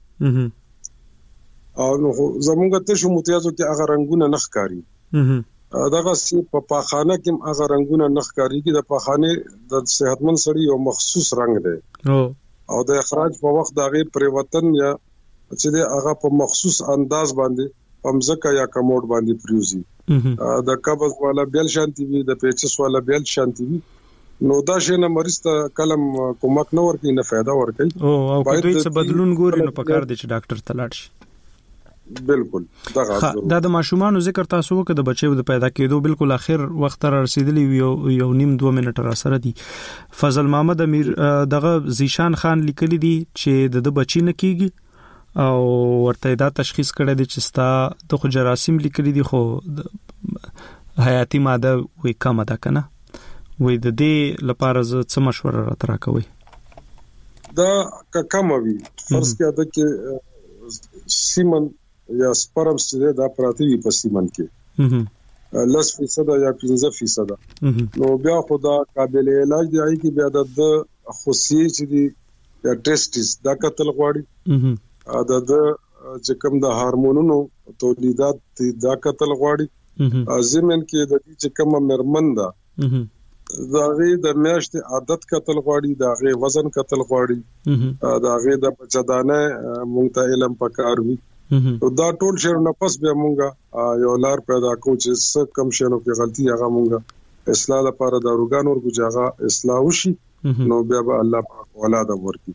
او نو زموږ ته شو متیازو کې هغه رنگونه نخ کاری دغه سی په پاخانه کې هغه رنگونه نخ کاری کې د پاخانه د صحتمن سړي یو مخصوص رنگ دی او د اخراج په وخت دغه پریوتن یا چې د هغه په مخصوص انداز باندې پمزکه یا کموډ باندې پریوزي د قبض والا بیل شانتی وي د پیچس والا بیل شانتی وي نو دا شی نه مریض ته کلم کومک نه ورکي نه फायदा ورکي او کومې څه بدلون ګوري نو پکار دي چې ډاکټر ته لاړ شي بالکل دا د ماشومان ذکر تاسو وکړه د بچو د پیدا کېدو بالکل اخر وخت را رسیدلی یو نیم 2 منټه را سره دي فضل محمد امیر دغه زیشان خان لیکلی دي چې د بچی نه کیږي او ورته دا تشخیص کړی دی چې ستا د جراثیم لیکلی دي خو حیاتي ماده وې کم ده کنه وې د دې لپاره ز څه مشوره را کوي دا کم وي فرض کې ده کې سیمن یا سپرم چې دا پراتی په سیمن کې 10% یا 15% نو بیا خدا قابل علاج دی چې بیا د خصوصي چې دی یا ټیسټس دا قتل غواړي د چې کوم د هورمونونو تولیدات دا قتل غواړي زمين کې د چې کوم مرمن دا داغه د میاشت عادت قتل غواړي داغه وزن قتل غواړي داغه د بچدانه مونږ ته علم پکار وي دا ټول شهر نه پس بیا مونږه یو لار پیدا کوو چې څه کم شنو کې غلطي هغه مونږه اصلاح لپاره د روغان ورګو ځای اصلاح وشي نو بیا به الله پاک اولاد ورکړي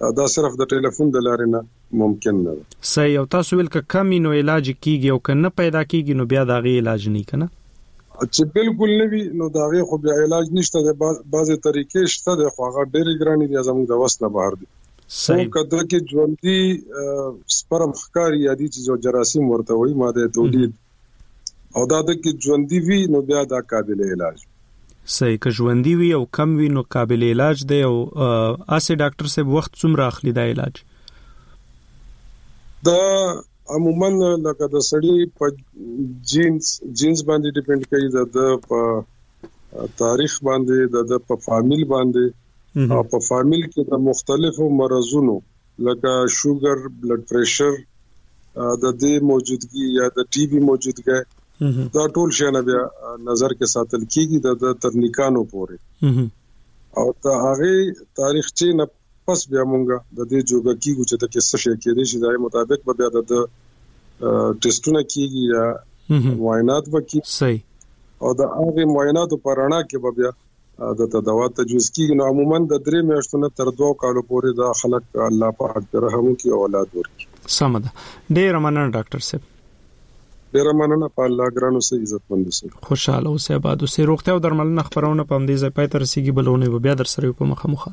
دا صرف د ټلیفون د لارې نه ممکن نه ده. صحیح. او تاسو ویل ک کمی نو علاج کیږي او کنه پیدا کیږي نو بیا داغي علاج نه کنه چې بالکل نه وي نو داغه خو بیا علاج نشته. د بعضه طریقې شته د خواغه ډېری ګرانی دي زموږ د وسله بهر دي. صحیح. کله کې ژوندۍ سپرم خکار یادي چې جراثیم ورته وي ماده تولید او دا د کې ژوندۍ وي نو بیا دا قابل علاج. صحیح. که ژوندۍ وي او کم وي نو قابل علاج دی. او اسه ډاکټر صاحب وخت څومره اخلي دا علاج؟ دا عموما لکه د سړی په جینز باندې ډیپند کوي، د په تاریخ باندې، د په فامیل باندې او په فامیل کې د مختلفو مرزونو لکه شوګر، بلډ پریشر، د دې موجودګي یا د ټي بي موجودګي دا ټول شیان بیا نظر کې ساتل کیږي د ترنیکانو پورې. او دا هغه تاریخ چې نه پس بیا مونږه د دې جوګه کیږي چې د کیسه شي کېدې شي دای مطابق به بیا د ټیسټونه کیږي یا معاینات وکړي. صحیح. او د هغه معایناتو پرانا کې به بیا د دوا تجویز کیږي. نو عموما د 3 میاشتو نه تر 2 کالو پورې دا خلک الله پاک رحم کوي او اولاد ورکړي. سم ده. ډیر مننه ډاکټر صاحب. ډیر مننه. په الله ګرانو سه عزت مند سه. خوشاله اوسه. آباد اوسه. روغتیا او درملنه خبرونه په دې ځای پای تر رسیدي بلونه بیا در سره په مخه.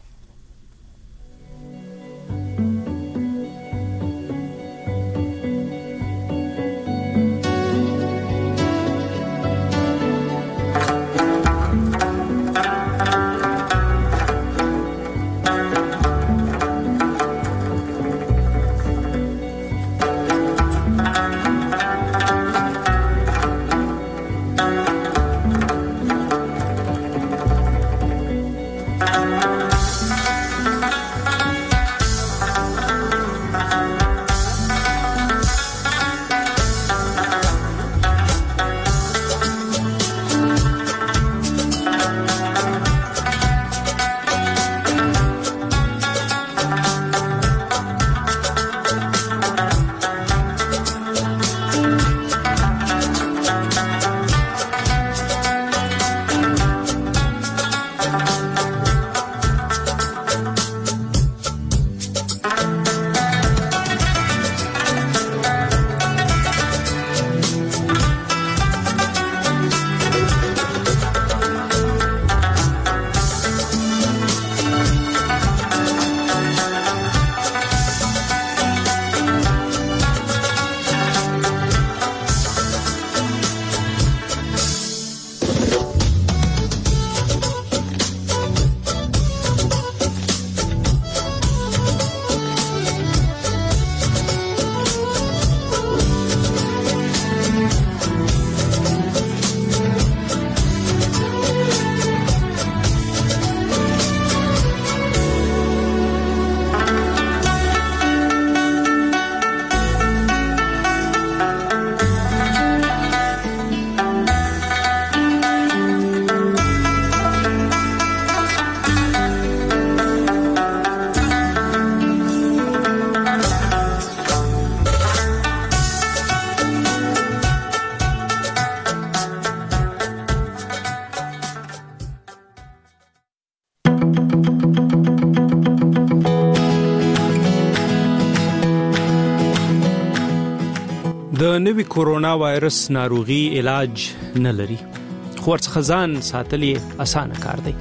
د نوې کورونا وایرس ناروغي علاج نه لري، خو ورڅخه ځان ساتل یې اسانه کار دی.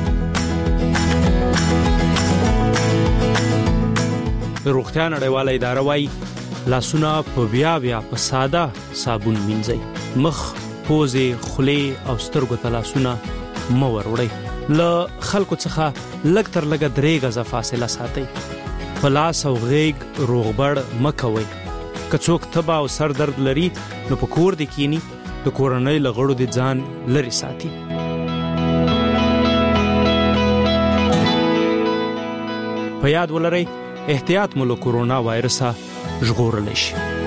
روغتیا نړیواله اداره وايي لاسونه په بیا په ساده صابون مینځئ. مخ، پوزې، خولې او سترګو ته لاسونه مه وروړئ. له خلکو څخه لږ تر لږه 3 غزه فاصله ساتئ. په لاس او غېږ روغبړ مه کوئ. که څوک تبه او سر درد لري نو په کور دې کینی، د کورنۍ له غړو دې ځان لرې ساتي. په یاد ولرئ احتیاط مو له کورونا وایرسه ژغورلی شي.